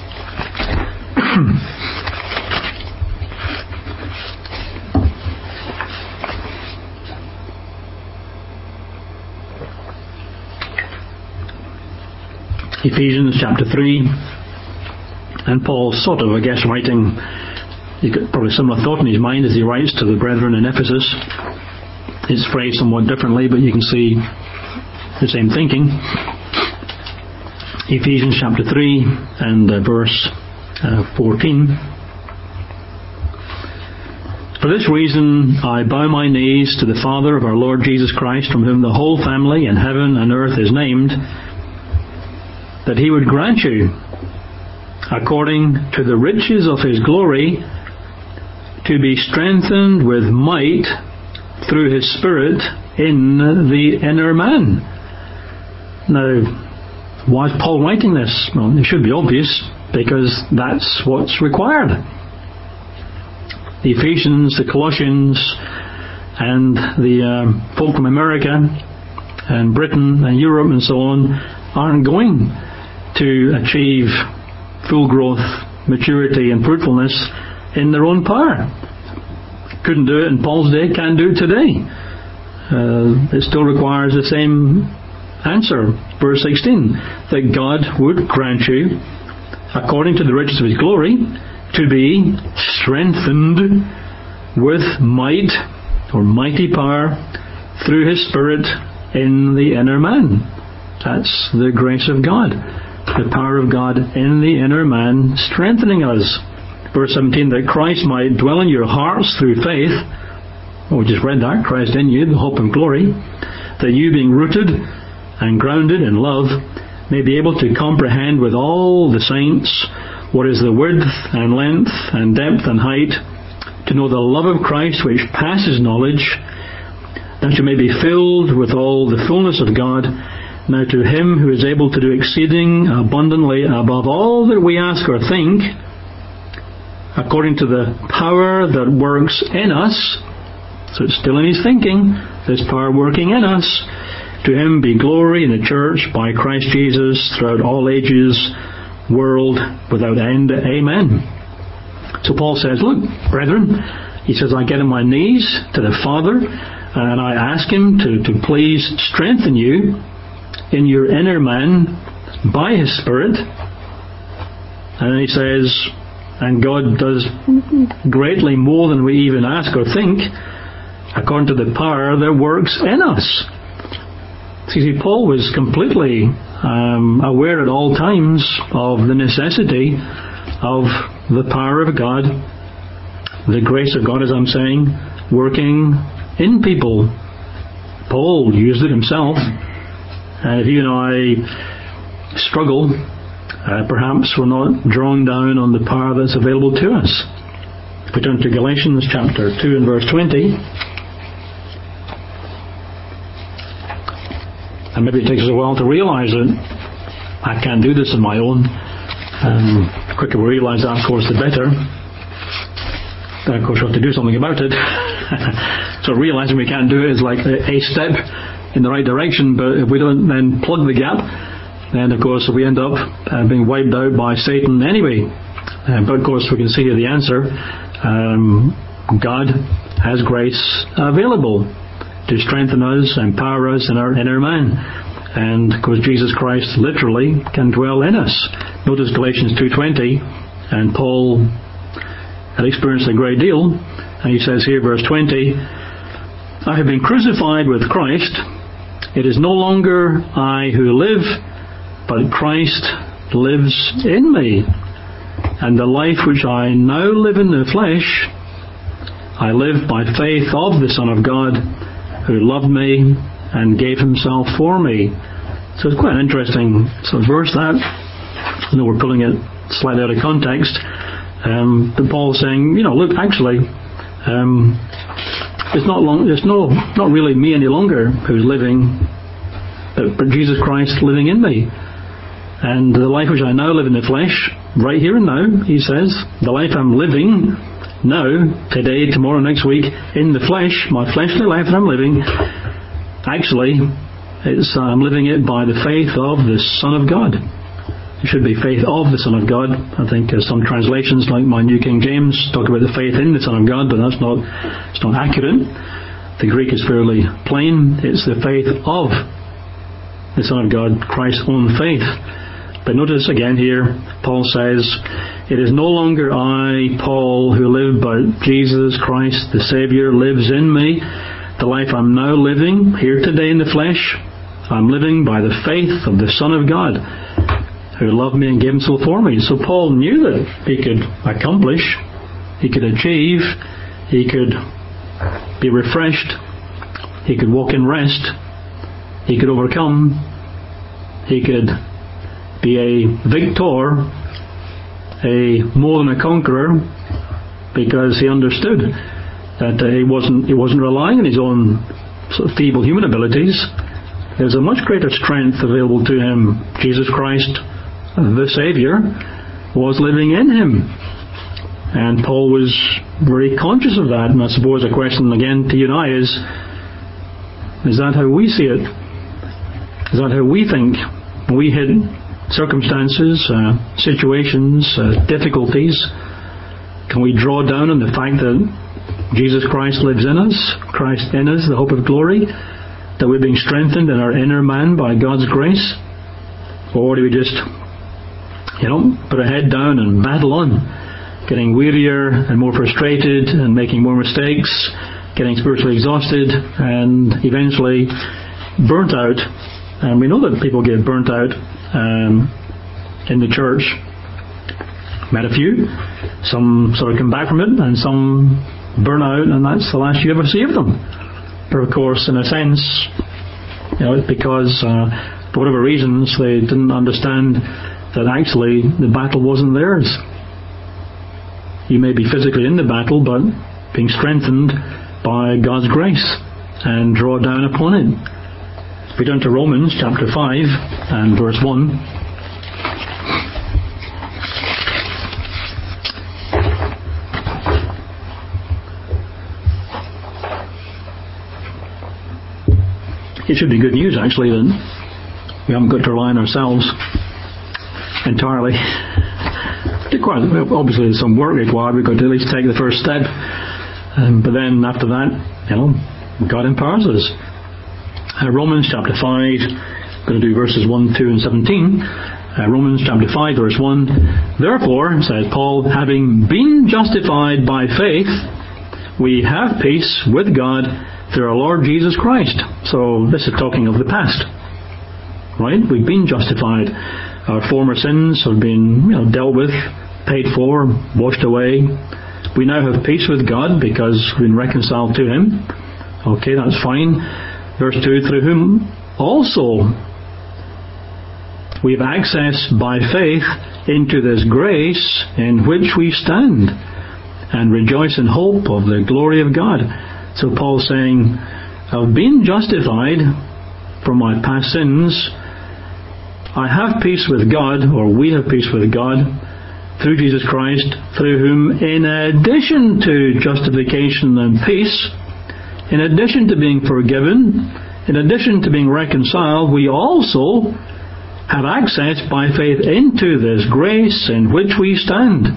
Ephesians chapter three, and Paul's sort of, I guess, writing, he's got probably a similar thought in his mind as he writes to the brethren in Ephesus. It's phrased somewhat differently, but you can see the same thinking. Ephesians chapter three and uh, verse uh, fourteen. For this reason I bow my knees to the Father of our Lord Jesus Christ, from whom the whole family in heaven and earth is named, that He would grant you, according to the riches of His glory, to be strengthened with might through His Spirit in the inner man. Now, why is Paul writing this? Well, it should be obvious, because that's what's required. the Ephesians, the Colossians, and the um, folk from America and Britain and Europe and so on aren't going to achieve full growth, maturity and fruitfulness in their own power. Couldn't do it in Paul's day, can't do it today. Uh, it still requires the same answer. Verse sixteen, that God would grant you, according to the riches of His glory, to be strengthened with might or mighty power through His Spirit in the inner man. That's the grace of God, the power of God in the inner man, strengthening us. Verse seventeen, that Christ might dwell in your hearts through faith. Well, we just read that, Christ in you, the hope and glory, that you being rooted and grounded in love may be able to comprehend with all the saints what is the width and length and depth and height, to know the love of Christ which passes knowledge, that you may be filled with all the fullness of God. Now to Him who is able to do exceeding abundantly above all that we ask or think, according to the power that works in us. So it's still in His thinking, this power working in us. To Him be glory in the church by Christ Jesus throughout all ages, world without end. Amen. So Paul says, look, brethren, he says, I get on my knees to the Father and I ask Him to, to please strengthen you in your inner man by His Spirit. And then he says, and God does greatly more than we even ask or think, according to the power that works in us. See, see Paul was completely um, aware at all times of the necessity of the power of God, the grace of God, as I'm saying, working in people. Paul used it himself. And if you and I struggle, uh, perhaps we're not drawing down on the power that's available to us. If we turn to Galatians chapter two and verse twenty, and maybe it takes us a while to realise that I can't do this on my own. Um, the quicker we realise that, of course, the better. Then, of course, we have to do something about it. So realising we can't do it is like a, a step in the right direction, but if we don't then plug the gap, then, of course, we end up uh, being wiped out by Satan anyway. Uh, but, of course, we can see here the answer. Um, God has grace available to strengthen us, empower us in our inner man. And of course Jesus Christ literally can dwell in us. Notice Galatians two twenty, and Paul had experienced a great deal, and he says here, verse twenty, I have been crucified with Christ. It is no longer I who live, but Christ lives in me. And the life which I now live in the flesh, I live by faith of the Son of God, who loved me and gave Himself for me. So it's quite an interesting sort of verse, that. I know we're pulling it slightly out of context. Um, but Paul's saying, you know, look, actually, um, it's not long, it's no, not really me any longer who's living, but, but Jesus Christ living in me. And the life which I now live in the flesh, right here and now, he says, the life I'm living now, today, tomorrow, next week, in the flesh, my fleshly life that I'm living, actually, it's, uh, I'm living it by the faith of the Son of God. It should be faith of the Son of God. I think uh, some translations, like my New King James, talk about the faith in the Son of God, but that's not, it's not accurate. The Greek is fairly plain. It's the faith of the Son of God, Christ's own faith. But notice again here, Paul says, it is no longer I, Paul, who live, but Jesus Christ, the Saviour, lives in me. The life I'm now living, here today in the flesh, I'm living by the faith of the Son of God, who loved me and gave Himself for me. So Paul knew that he could accomplish, he could achieve, he could be refreshed, he could walk in rest, he could overcome, he could be a victor, a more than a conqueror, because he understood that uh, he wasn't he wasn't relying on his own sort of feeble human abilities. There's a much greater strength available to him. Jesus Christ, the Saviour, was living in him, and Paul was very conscious of that. And I suppose a question again to you and I is, is that how we see it? Is that how we think? When we hit circumstances, uh, situations, uh, difficulties, can we draw down on the fact that Jesus Christ lives in us, Christ in us, the hope of glory, that we're being strengthened in our inner man by God's grace? Or do we just, you know, put our head down and battle on, getting wearier and more frustrated and making more mistakes, getting spiritually exhausted and eventually burnt out? And we know that people get burnt out um, in the church. Met a few. Some sort of come back from it, and some burn out, and that's the last you ever see of them. But of course, in a sense, you know, it's because uh, for whatever reasons they didn't understand that actually the battle wasn't theirs. You may be physically in the battle, but being strengthened by God's grace, and draw down upon it. If we turn to Romans chapter five and verse one. It should be good news, actually, that we haven't got to rely on ourselves entirely. Quite, obviously, there's some work required. We've got to at least take the first step. Um, but then after that, you know, God empowers us. Uh, Romans chapter five, I'm going to do verses one, two, and seventeen. Uh, Romans chapter five, verse one. Therefore, says Paul, having been justified by faith, we have peace with God through our Lord Jesus Christ. So this is talking of the past, right? We've been justified. Our former sins have been, you know, dealt with, paid for, washed away. We now have peace with God because we've been reconciled to Him. Okay, that's fine. Verse two, through whom also we have access by faith into this grace in which we stand and rejoice in hope of the glory of God. So Paul's saying, I've been justified from my past sins. I have peace with God, or we have peace with God, through Jesus Christ, through whom, in addition to justification and peace, in addition to being forgiven, in addition to being reconciled, we also have access by faith into this grace in which we stand.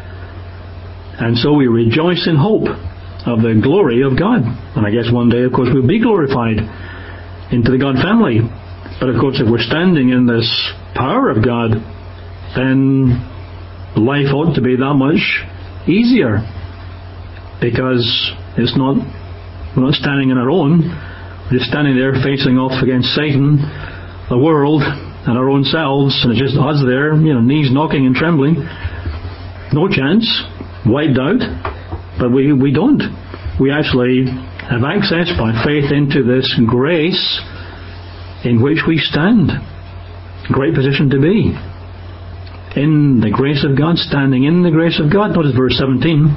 And so we rejoice in hope of the glory of God. And I guess one day, of course, we'll be glorified into the God family. But of course, if we're standing in this power of God, then life ought to be that much easier, because it's not, we're not standing on our own. We're just standing there facing off against Satan, the world, and our own selves, and it's just us there, you know, knees knocking and trembling. No chance, wiped out. But we, we don't. We actually have access by faith into this grace in which we stand. Great position to be. In the grace of God, standing in the grace of God. Notice verse seventeen.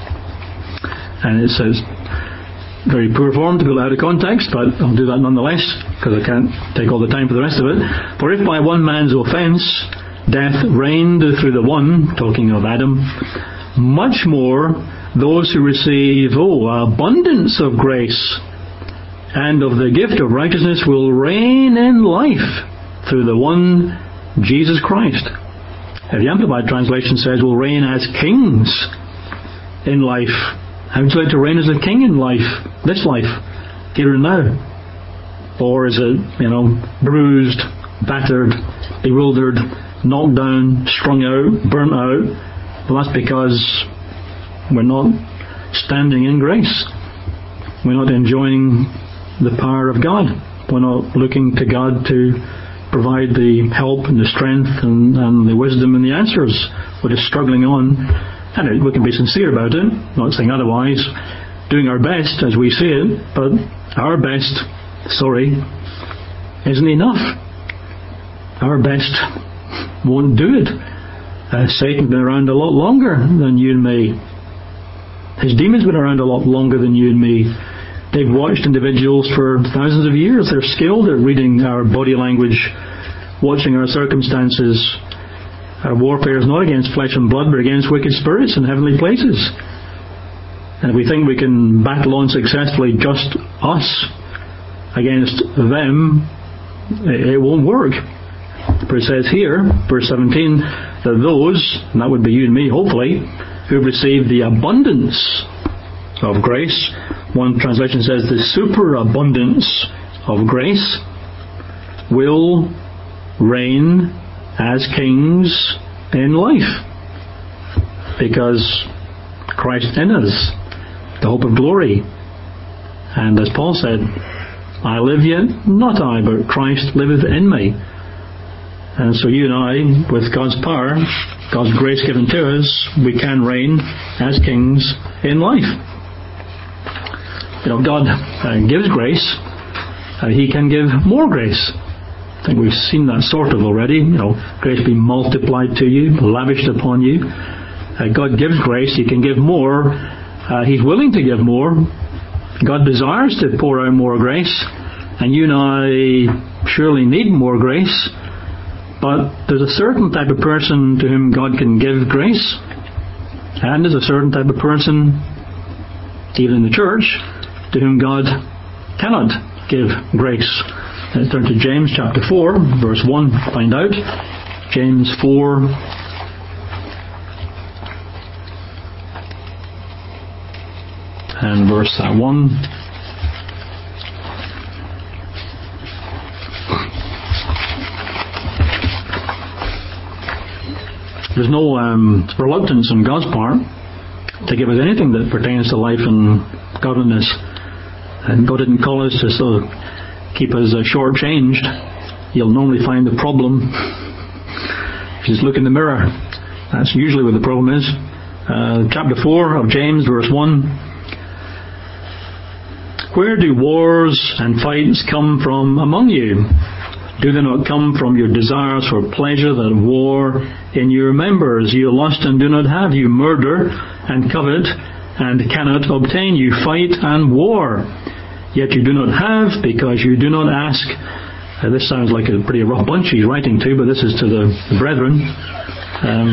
And it says, very poor form to pull out of context, but I'll do that nonetheless, because I can't take all the time for the rest of it. For if by one man's offence death reigned through the one, talking of Adam, much more those who receive, oh, abundance of grace and of the gift of righteousness will reign in life through the one Jesus Christ. And the Amplified Translation says will reign as kings in life. How would you like to reign as a king in life, this life, here and now? Or is it, you know, bruised, battered, bewildered, knocked down, strung out, burnt out? Well, that's because we're not standing in grace. We're not enjoying the power of God. We're not looking to God to provide the help and the strength and, and the wisdom and the answers. We're just struggling on. And we can be sincere about it, not saying otherwise, doing our best as we see it, but our best, sorry, isn't enough. Our best won't do it. Uh, Satan's been around a lot longer than you and me. His demons have been around a lot longer than you and me. They've watched individuals for thousands of years. They're skilled at reading our body language, watching our circumstances. Our warfare is not against flesh and blood, but against wicked spirits in heavenly places. And if we think we can battle on successfully just us against them, it won't work. For it says here, verse seventeen, that those, and that would be you and me hopefully, who have received the abundance of grace, one translation says the superabundance of grace, will reign as kings in life. Because Christ in us, the hope of glory. And as Paul said, I live yet, not I, but Christ liveth in me. And so you and I, with God's power, God's grace given to us, we can reign as kings in life. You know, God uh, gives grace, uh, He can give more grace. I think we've seen that sort of already. You know, grace be multiplied to you, lavished upon you. Uh, God gives grace, He can give more. Uh, he's willing to give more. God desires to pour out more grace, and you and I surely need more grace. But there's a certain type of person to whom God can give grace, and there's a certain type of person, even in the church, to whom God cannot give grace. Let's turn to James chapter four, verse one, to find out. James four, and verse one. There's no um, reluctance on God's part to give us anything that pertains to life and godliness. And God didn't call us to sort of keep us uh, shortchanged. You'll normally find the problem if you just look in the mirror. That's usually what the problem is. Uh, chapter four of James, verse one. Where do wars and fights come from among you? Do they not come from your desires for pleasure that war in your members? You lust and do not have. You murder and covet and cannot obtain. You fight and war. Yet you do not have because you do not ask. Uh, this sounds like a pretty rough bunch he's writing to, but this is to the, the brethren. Um,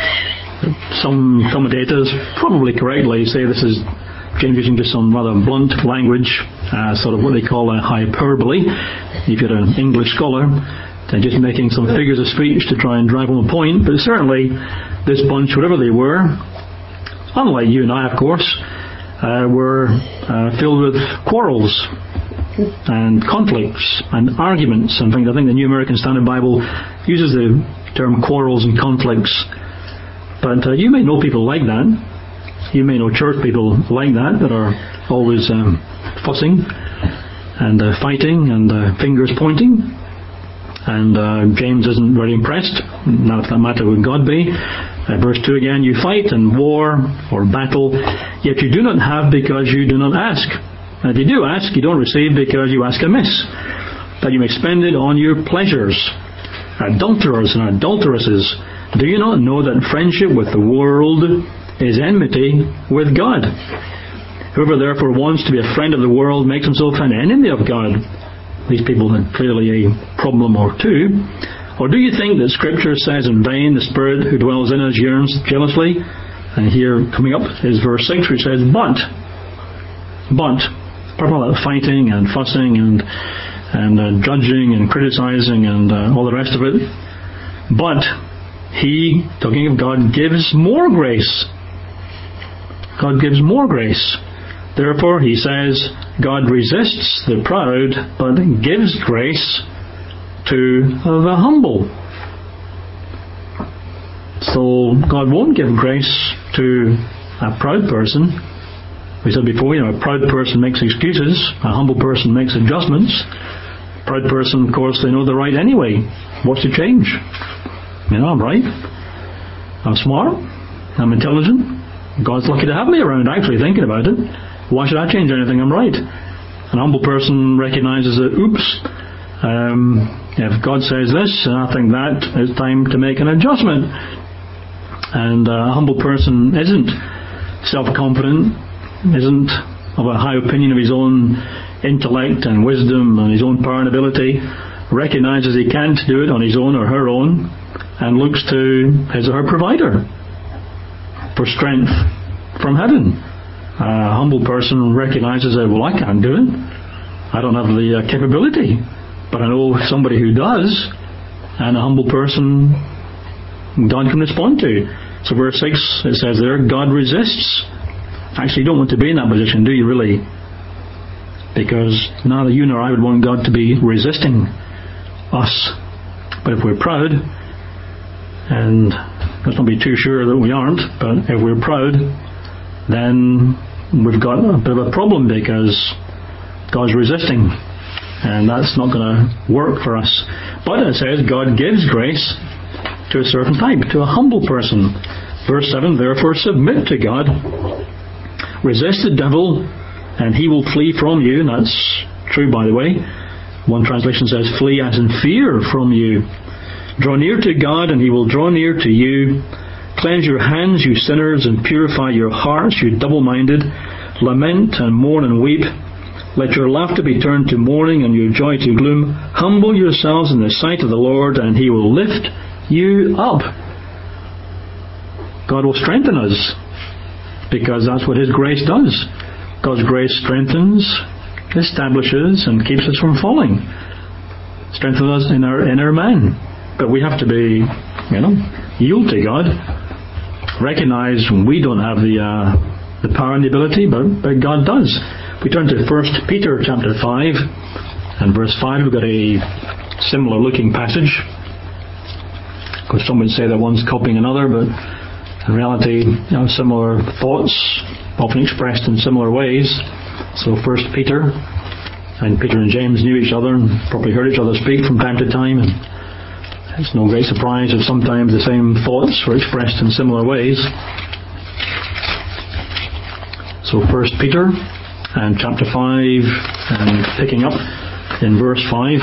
some commentators, probably correctly, say this is James using just some rather blunt language, uh, sort of what they call a hyperbole. If you're an English scholar, they're just making some figures of speech to try and drive home a point. But certainly, this bunch, whatever they were, unlike you and I, of course, uh, were uh, filled with quarrels and conflicts and arguments. In fact, I think the New American Standard Bible uses the term quarrels and conflicts. But uh, you may know people like that. You may know church people like that, that are always um, fussing and uh, fighting and uh, fingers pointing. And uh, James isn't very impressed. Not that matter would God be. Uh, verse two again, you fight and war or battle, yet you do not have because you do not ask. And if you do ask, you don't receive because you ask amiss, that you may spend it on your pleasures. Adulterers and adulteresses, do you not know that friendship with the world is enmity with God? Whoever therefore wants to be a friend of the world makes himself an enemy of God. These people have clearly a problem or two. Or do you think that Scripture says in vain, the Spirit who dwells in us yearns jealously? And here coming up is verse six, which says, But, but, apart from that fighting and fussing and and uh, judging and criticizing and uh, all the rest of it, but He, talking of God, gives more grace. God gives more grace. Therefore, he says, God resists the proud, but gives grace to the humble. So, God won't give grace to a proud person. We said before, you know, a proud person makes excuses, a humble person makes adjustments. A proud person, of course, they know they're right anyway. What's the change? You know, I'm right. I'm smart. I'm intelligent. God's lucky to have me around, actually, thinking about it. Why should I change anything? I'm right. An humble person recognizes that, oops, um, if God says this, and I think that, it's time to make an adjustment. And a humble person isn't self-confident, isn't of a high opinion of his own intellect and wisdom and his own power and ability, recognizes he can't do it on his own or her own, and looks to his or her provider for strength from heaven. A humble person recognizes that, well, I can't do it. I don't have the uh, capability. But I know somebody who does, and a humble person God can respond to. So verse six, it says there, God resists. Actually, you don't want to be in that position, do you really? Because neither you nor I would want God to be resisting us. But if we're proud, and let's not be too sure that we aren't, but if we're proud, then we've got a bit of a problem because God's resisting. And that's not going to work for us. But it says God gives grace to a certain type, to a humble person. Verse seven, therefore submit to God. Resist the devil, and he will flee from you. And that's true, by the way. One translation says, flee as in fear from you. Draw near to God, and he will draw near to you. Cleanse your hands, you sinners, and purify your hearts, you double-minded. Lament and mourn and weep. Let your laughter be turned to mourning and your joy to gloom. Humble yourselves in the sight of the Lord, and he will lift you up. God will strengthen us, because that's what his grace does. God's grace strengthens, establishes, and keeps us from falling. Strengthens us in our inner man. But we have to be, you know, yield to God. Recognize we don't have the uh, the power and the ability, but, but God does. We turn to First Peter chapter five and verse five. We've got a similar looking passage. Of course, some would say that one's copying another, but in reality, you know, similar thoughts, often expressed in similar ways. So First Peter, and Peter and James knew each other and probably heard each other speak from time to time. And it's no great surprise if sometimes the same thoughts were expressed in similar ways. So First Peter and chapter five, and picking up in verse five.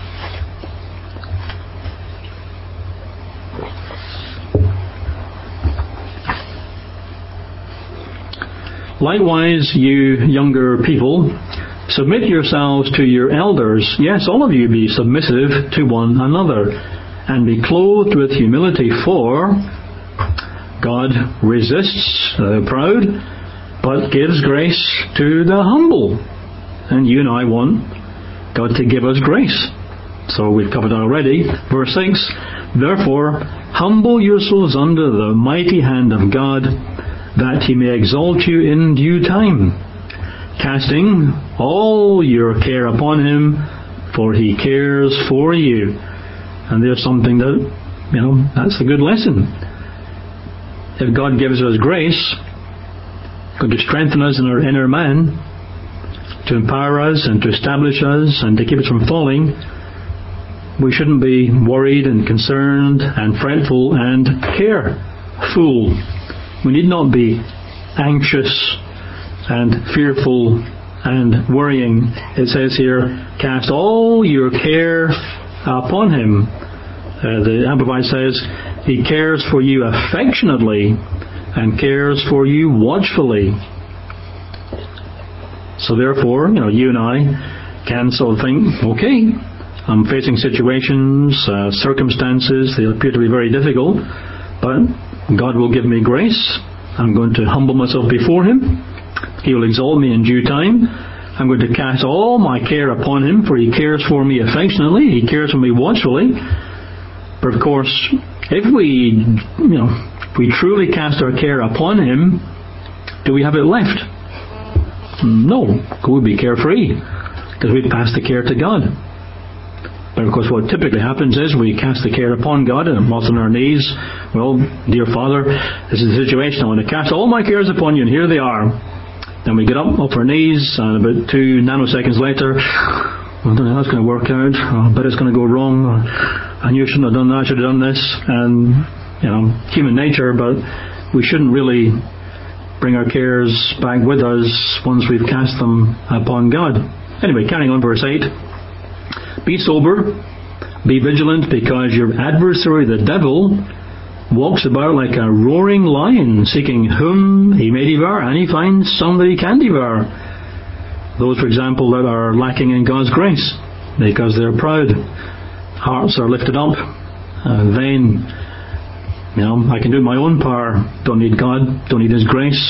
Likewise, you younger people, submit yourselves to your elders. Yes, all of you be submissive to one another, and be clothed with humility, for God resists the proud, but gives grace to the humble. And you and I want God to give us grace. So we've covered that already. Verse six, therefore, humble yourselves under the mighty hand of God, that he may exalt you in due time, casting all your care upon him, for he cares for you. And there's something that, you know, that's a good lesson. If God gives us grace, going to strengthen us in our inner man, to empower us and to establish us and to keep us from falling, we shouldn't be worried and concerned and fretful and careful. We need not be anxious and fearful and worrying. It says here, cast all your care upon him. Uh, the Amplified says, he cares for you affectionately and cares for you watchfully. So therefore, you know, you and I can sort of think, okay, I'm facing situations, uh, circumstances, they appear to be very difficult, but God will give me grace. I'm going to humble myself before him. He will exalt me in due time. I'm going to cast all my care upon him, for he cares for me affectionately, he cares for me watchfully. But of course, if we, you know, if we truly cast our care upon him, do we have it left? No, we'd be carefree, because we've passed the care to God. But of course what typically happens is we cast the care upon God and often on our knees. Well, dear Father, this is the situation. I want to cast all my cares upon you, and here they are. Then we get up off our knees, and about two nanoseconds later, I don't know how it's going to work out. I bet it's going to go wrong. I knew I shouldn't have done that. I should have done this. And, you know, human nature, but we shouldn't really bring our cares back with us once we've cast them upon God. Anyway, carrying on, verse eight. Be sober, be vigilant, because your adversary, the devil, walks about like a roaring lion, seeking whom he may devour, and he finds some that he can devour. Those, for example, that are lacking in God's grace, because they're proud. Hearts are lifted up, uh, vain. You know, I can do my own power. Don't need God, don't need his grace.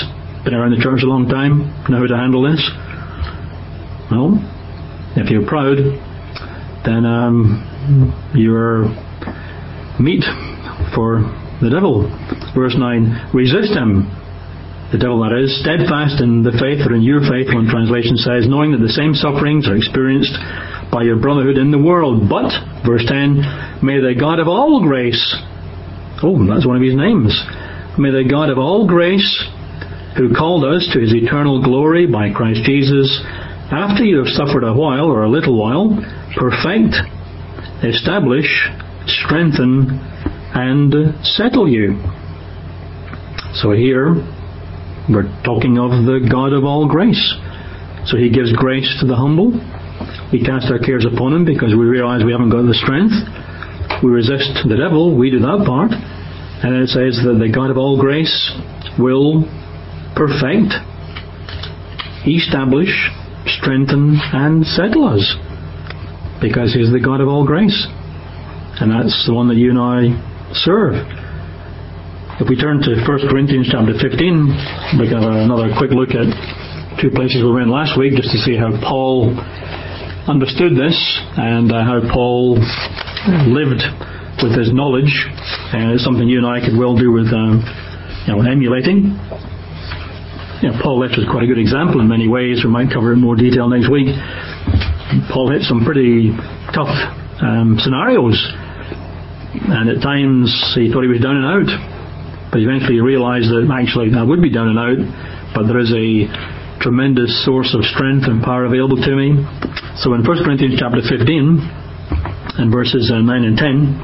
been around the church a long time, know how to handle this? Well, if you're proud, then um, you're meat for the devil. Verse nine, resist him, the devil that is, steadfast in the faith, or in your faith, one translation says, knowing that the same sufferings are experienced by your brotherhood in the world. But, verse ten, may the God of all grace, oh, that's one of his names, may the God of all grace, who called us to his eternal glory by Christ Jesus, after you have suffered a while, or a little while, perfect, establish, strengthen, and settle you. So here, we're talking of the God of all grace. So he gives grace to the humble. We cast our cares upon him because we realize we haven't got the strength. We resist the devil. We do that part. And it says that the God of all grace will perfect, establish, strengthen, and settle us. Because he's the God of all grace. And that's the one that you and I serve. If we turn to First Corinthians chapter fifteen, we can have another quick look at two places we went last week just to see how Paul understood this and uh, how Paul lived with his knowledge. And it's something you and I could well do with um, you know, emulating. You know, Paul left us quite a good example in many ways. We might cover it in more detail next week. Paul hit some pretty tough um, scenarios, and at times he thought he was down and out, but eventually he realised that actually I would be down and out, but there is a tremendous source of strength and power available to me. So in First Corinthians chapter fifteen and verses uh, nine and ten,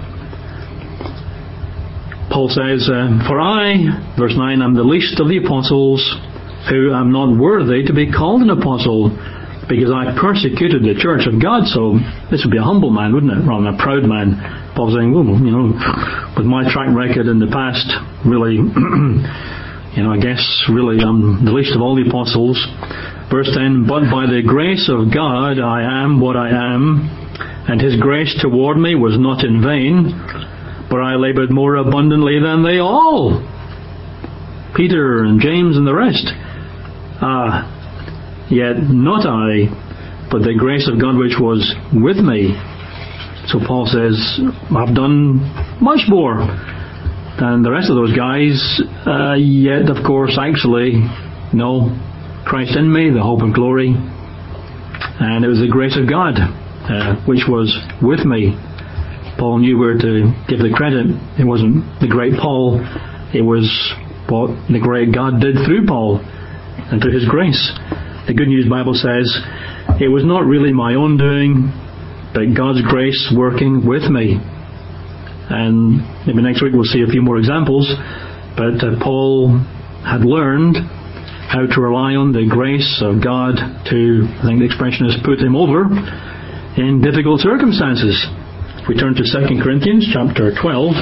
Paul says, uh, for I, verse nine, am the least of the apostles, who am not worthy to be called an apostle, because I persecuted the church of God. So this would be a humble man, wouldn't it, rather than a proud man. Paul's saying, well, you know, with my track record in the past, really, you know, I guess really I'm the least of all the apostles. Verse ten, but by the grace of God I am what I am, and his grace toward me was not in vain, but I laboured more abundantly than they all. Peter and James and the rest. Ah, yet not I, but the grace of God which was with me. So Paul says, I've done much more than the rest of those guys, uh, yet of course actually, no, Christ in me, the hope of glory, and it was the grace of God uh, which was with me. Paul knew where to give the credit. It wasn't the great Paul, it was what the great God did through Paul and through his grace. The Good News Bible says, it was not really my own doing, but God's grace working with me. And maybe next week we'll see a few more examples, but uh, Paul had learned how to rely on the grace of God to, I think the expression is, put him over in difficult circumstances. If we turn to Second Corinthians chapter twelve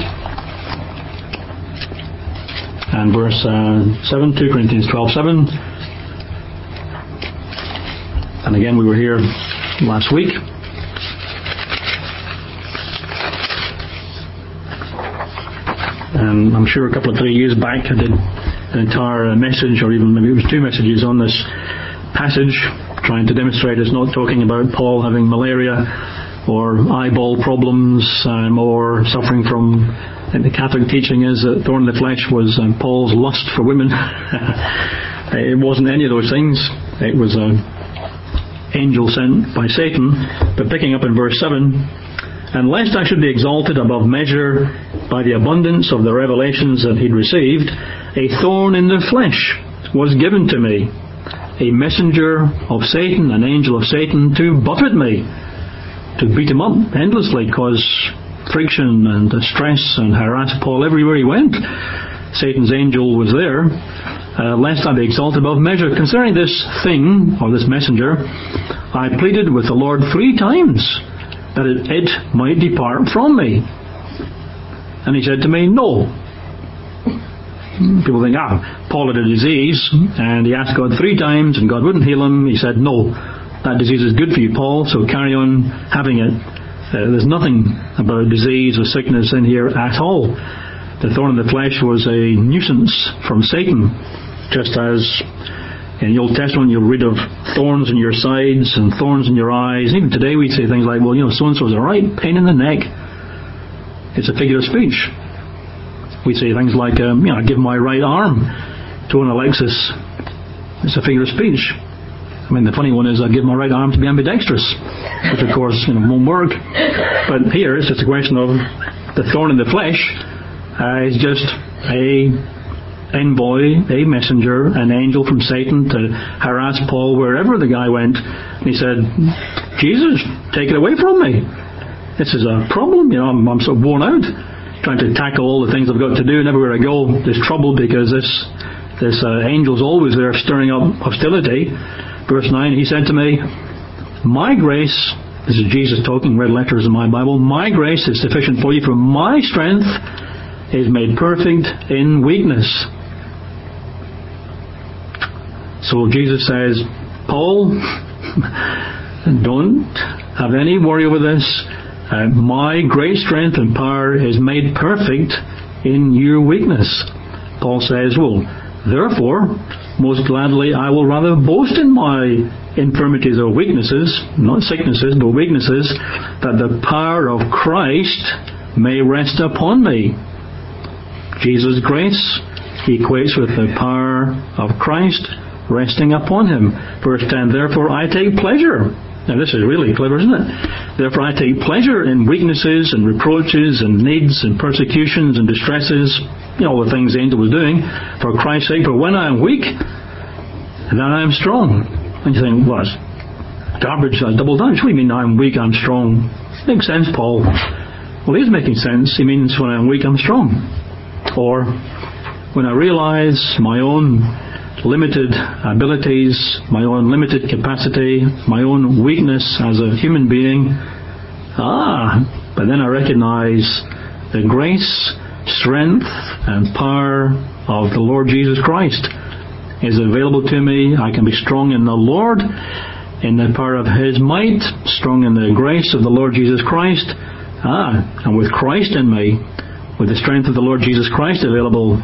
and verse uh, seven, Second Corinthians twelve seven. And again, we were here last week. And I'm sure a couple of three years back I did an entire message, or even maybe it was two messages on this passage, trying to demonstrate it's not talking about Paul having malaria or eyeball problems um, or suffering from, I think the Catholic teaching is that thorn in the flesh was um, Paul's lust for women. It wasn't any of those things. It was a angel sent by Satan. But picking up in verse seven, and lest I should be exalted above measure by the abundance of the revelations that he'd received, a thorn in the flesh was given to me, a messenger of Satan, an angel of Satan, to buffet me, to beat him up endlessly, cause friction and stress and harass Paul everywhere he went. Satan's angel was there, uh, lest I be exalted above measure. Concerning this thing, or this messenger, I pleaded with the Lord three times that it, it might depart from me. And he said to me, no. People think, ah, Paul had a disease, and he asked God three times, and God wouldn't heal him. He said, no, that disease is good for you, Paul, so carry on having it. Uh, there's nothing about disease or sickness in here at all. The thorn in the flesh was a nuisance from Satan. Just as in the Old Testament you'll read of thorns in your sides and thorns in your eyes. Even today we say things like, well, you know, so-and-so's a right pain in the neck. It's a figure of speech. We say things like, um, you know, I give my right arm to an Alexis. It's a figure of speech. I mean, the funny one is I give my right arm to be ambidextrous, which of course, you know, won't work. But here it's just a question of the thorn in the flesh uh, is just a envoy, a messenger, an angel from Satan to harass Paul wherever the guy went. And he said, Jesus, take it away from me. This is a problem. You know, I'm, I'm so worn out trying to tackle all the things I've got to do. And everywhere I go, there's trouble because this this uh, angel's always there stirring up hostility. Verse nine, he said to me, my grace, this is Jesus talking, red letters in my Bible, my grace is sufficient for you, for my strength is made perfect in weakness. So Jesus says, Paul, don't have any worry over this. Uh, my great strength and power is made perfect in your weakness. Paul says, well, therefore, most gladly I will rather boast in my infirmities or weaknesses, not sicknesses, but weaknesses, that the power of Christ may rest upon me. Jesus' grace equates with the power of Christ resting upon him. Verse ten, therefore I take pleasure. Now this is really clever, isn't it? Therefore I take pleasure in weaknesses and reproaches and needs and persecutions and distresses, you know, all the things the angel was doing, for Christ's sake. For when I am weak, then I am strong. And you think, what? Garbage, uh, double Dutch. What do you mean I'm weak, I'm strong? Makes sense, Paul. Well, he's making sense. He means when I'm weak, I'm strong. Or when I realize my own limited abilities, my own limited capacity, my own weakness as a human being. Ah, but then I recognize the grace, strength, and power of the Lord Jesus Christ is available to me. I can be strong in the Lord, in the power of His might, strong in the grace of the Lord Jesus Christ. Ah, and with Christ in me, with the strength of the Lord Jesus Christ available,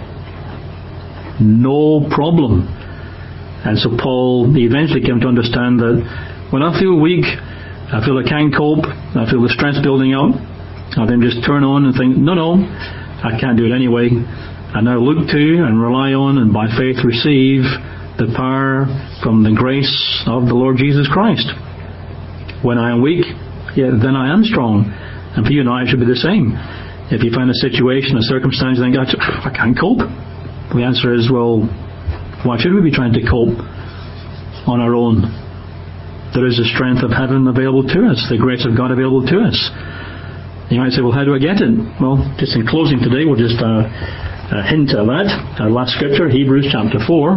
no problem. And so Paul eventually came to understand that when I feel weak, I feel I can't cope, I feel the stress building up, I then just turn on and think, no, no, I can't do it anyway. I now look to and rely on and by faith receive the power from the grace of the Lord Jesus Christ. When I am weak, yeah, then I am strong. And for you and I, it should be the same. If you find a situation, a circumstance, you think, I can't cope. The answer is, well, why should we be trying to cope on our own? There is the strength of heaven available to us, the grace of God available to us. You might say, well, how do I get it? Well, just in closing today, we'll just uh, uh, hint at that. Our last scripture, Hebrews chapter four,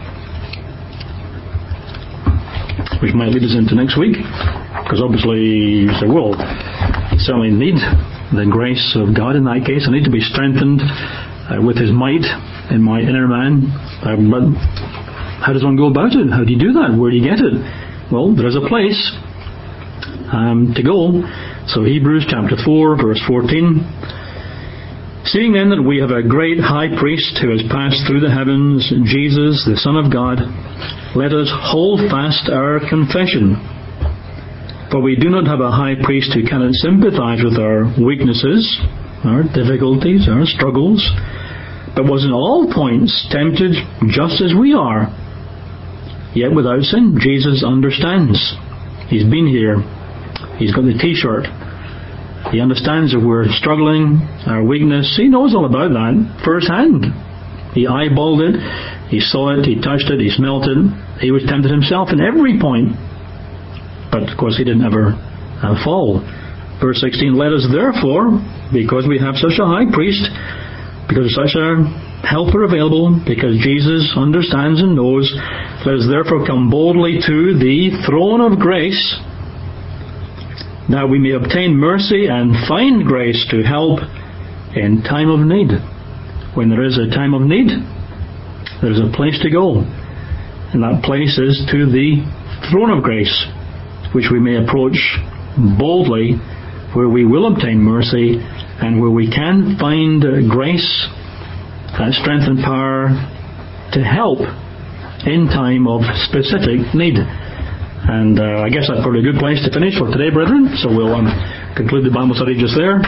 which might lead us into next week, because obviously you say, well, I certainly need the grace of God in that case. I need to be strengthened uh, with His might in my inner man. Uh, but how does one go about it? How do you do that? Where do you get it? Well, there is a place um, to go. So Hebrews chapter four, verse fourteen. Seeing then that we have a great high priest who has passed through the heavens, Jesus, the Son of God, let us hold fast our confession. For we do not have a high priest who cannot sympathize with our weaknesses, our difficulties, our struggles, but was in all points tempted just as we are, yet without sin. Jesus understands. He's been here. He's got the t-shirt. He understands if we're struggling, our weakness. He knows all about that firsthand. He eyeballed it. He saw it. He touched it. He smelt it. He was tempted himself in every point. But of course he didn't ever uh, fall. Verse sixteen, let us therefore, because we have such a high priest, because there's such a helper available, because Jesus understands and knows, let us therefore come boldly to the throne of grace, that we may obtain mercy and find grace to help in time of need. When there is a time of need, there's a place to go. And that place is to the throne of grace, which we may approach boldly, where we will obtain mercy and where we can find grace, uh, strength and power to help in time of specific need. And uh, I guess that's probably a good place to finish for today, brethren. So we'll um, conclude the Bible study just there.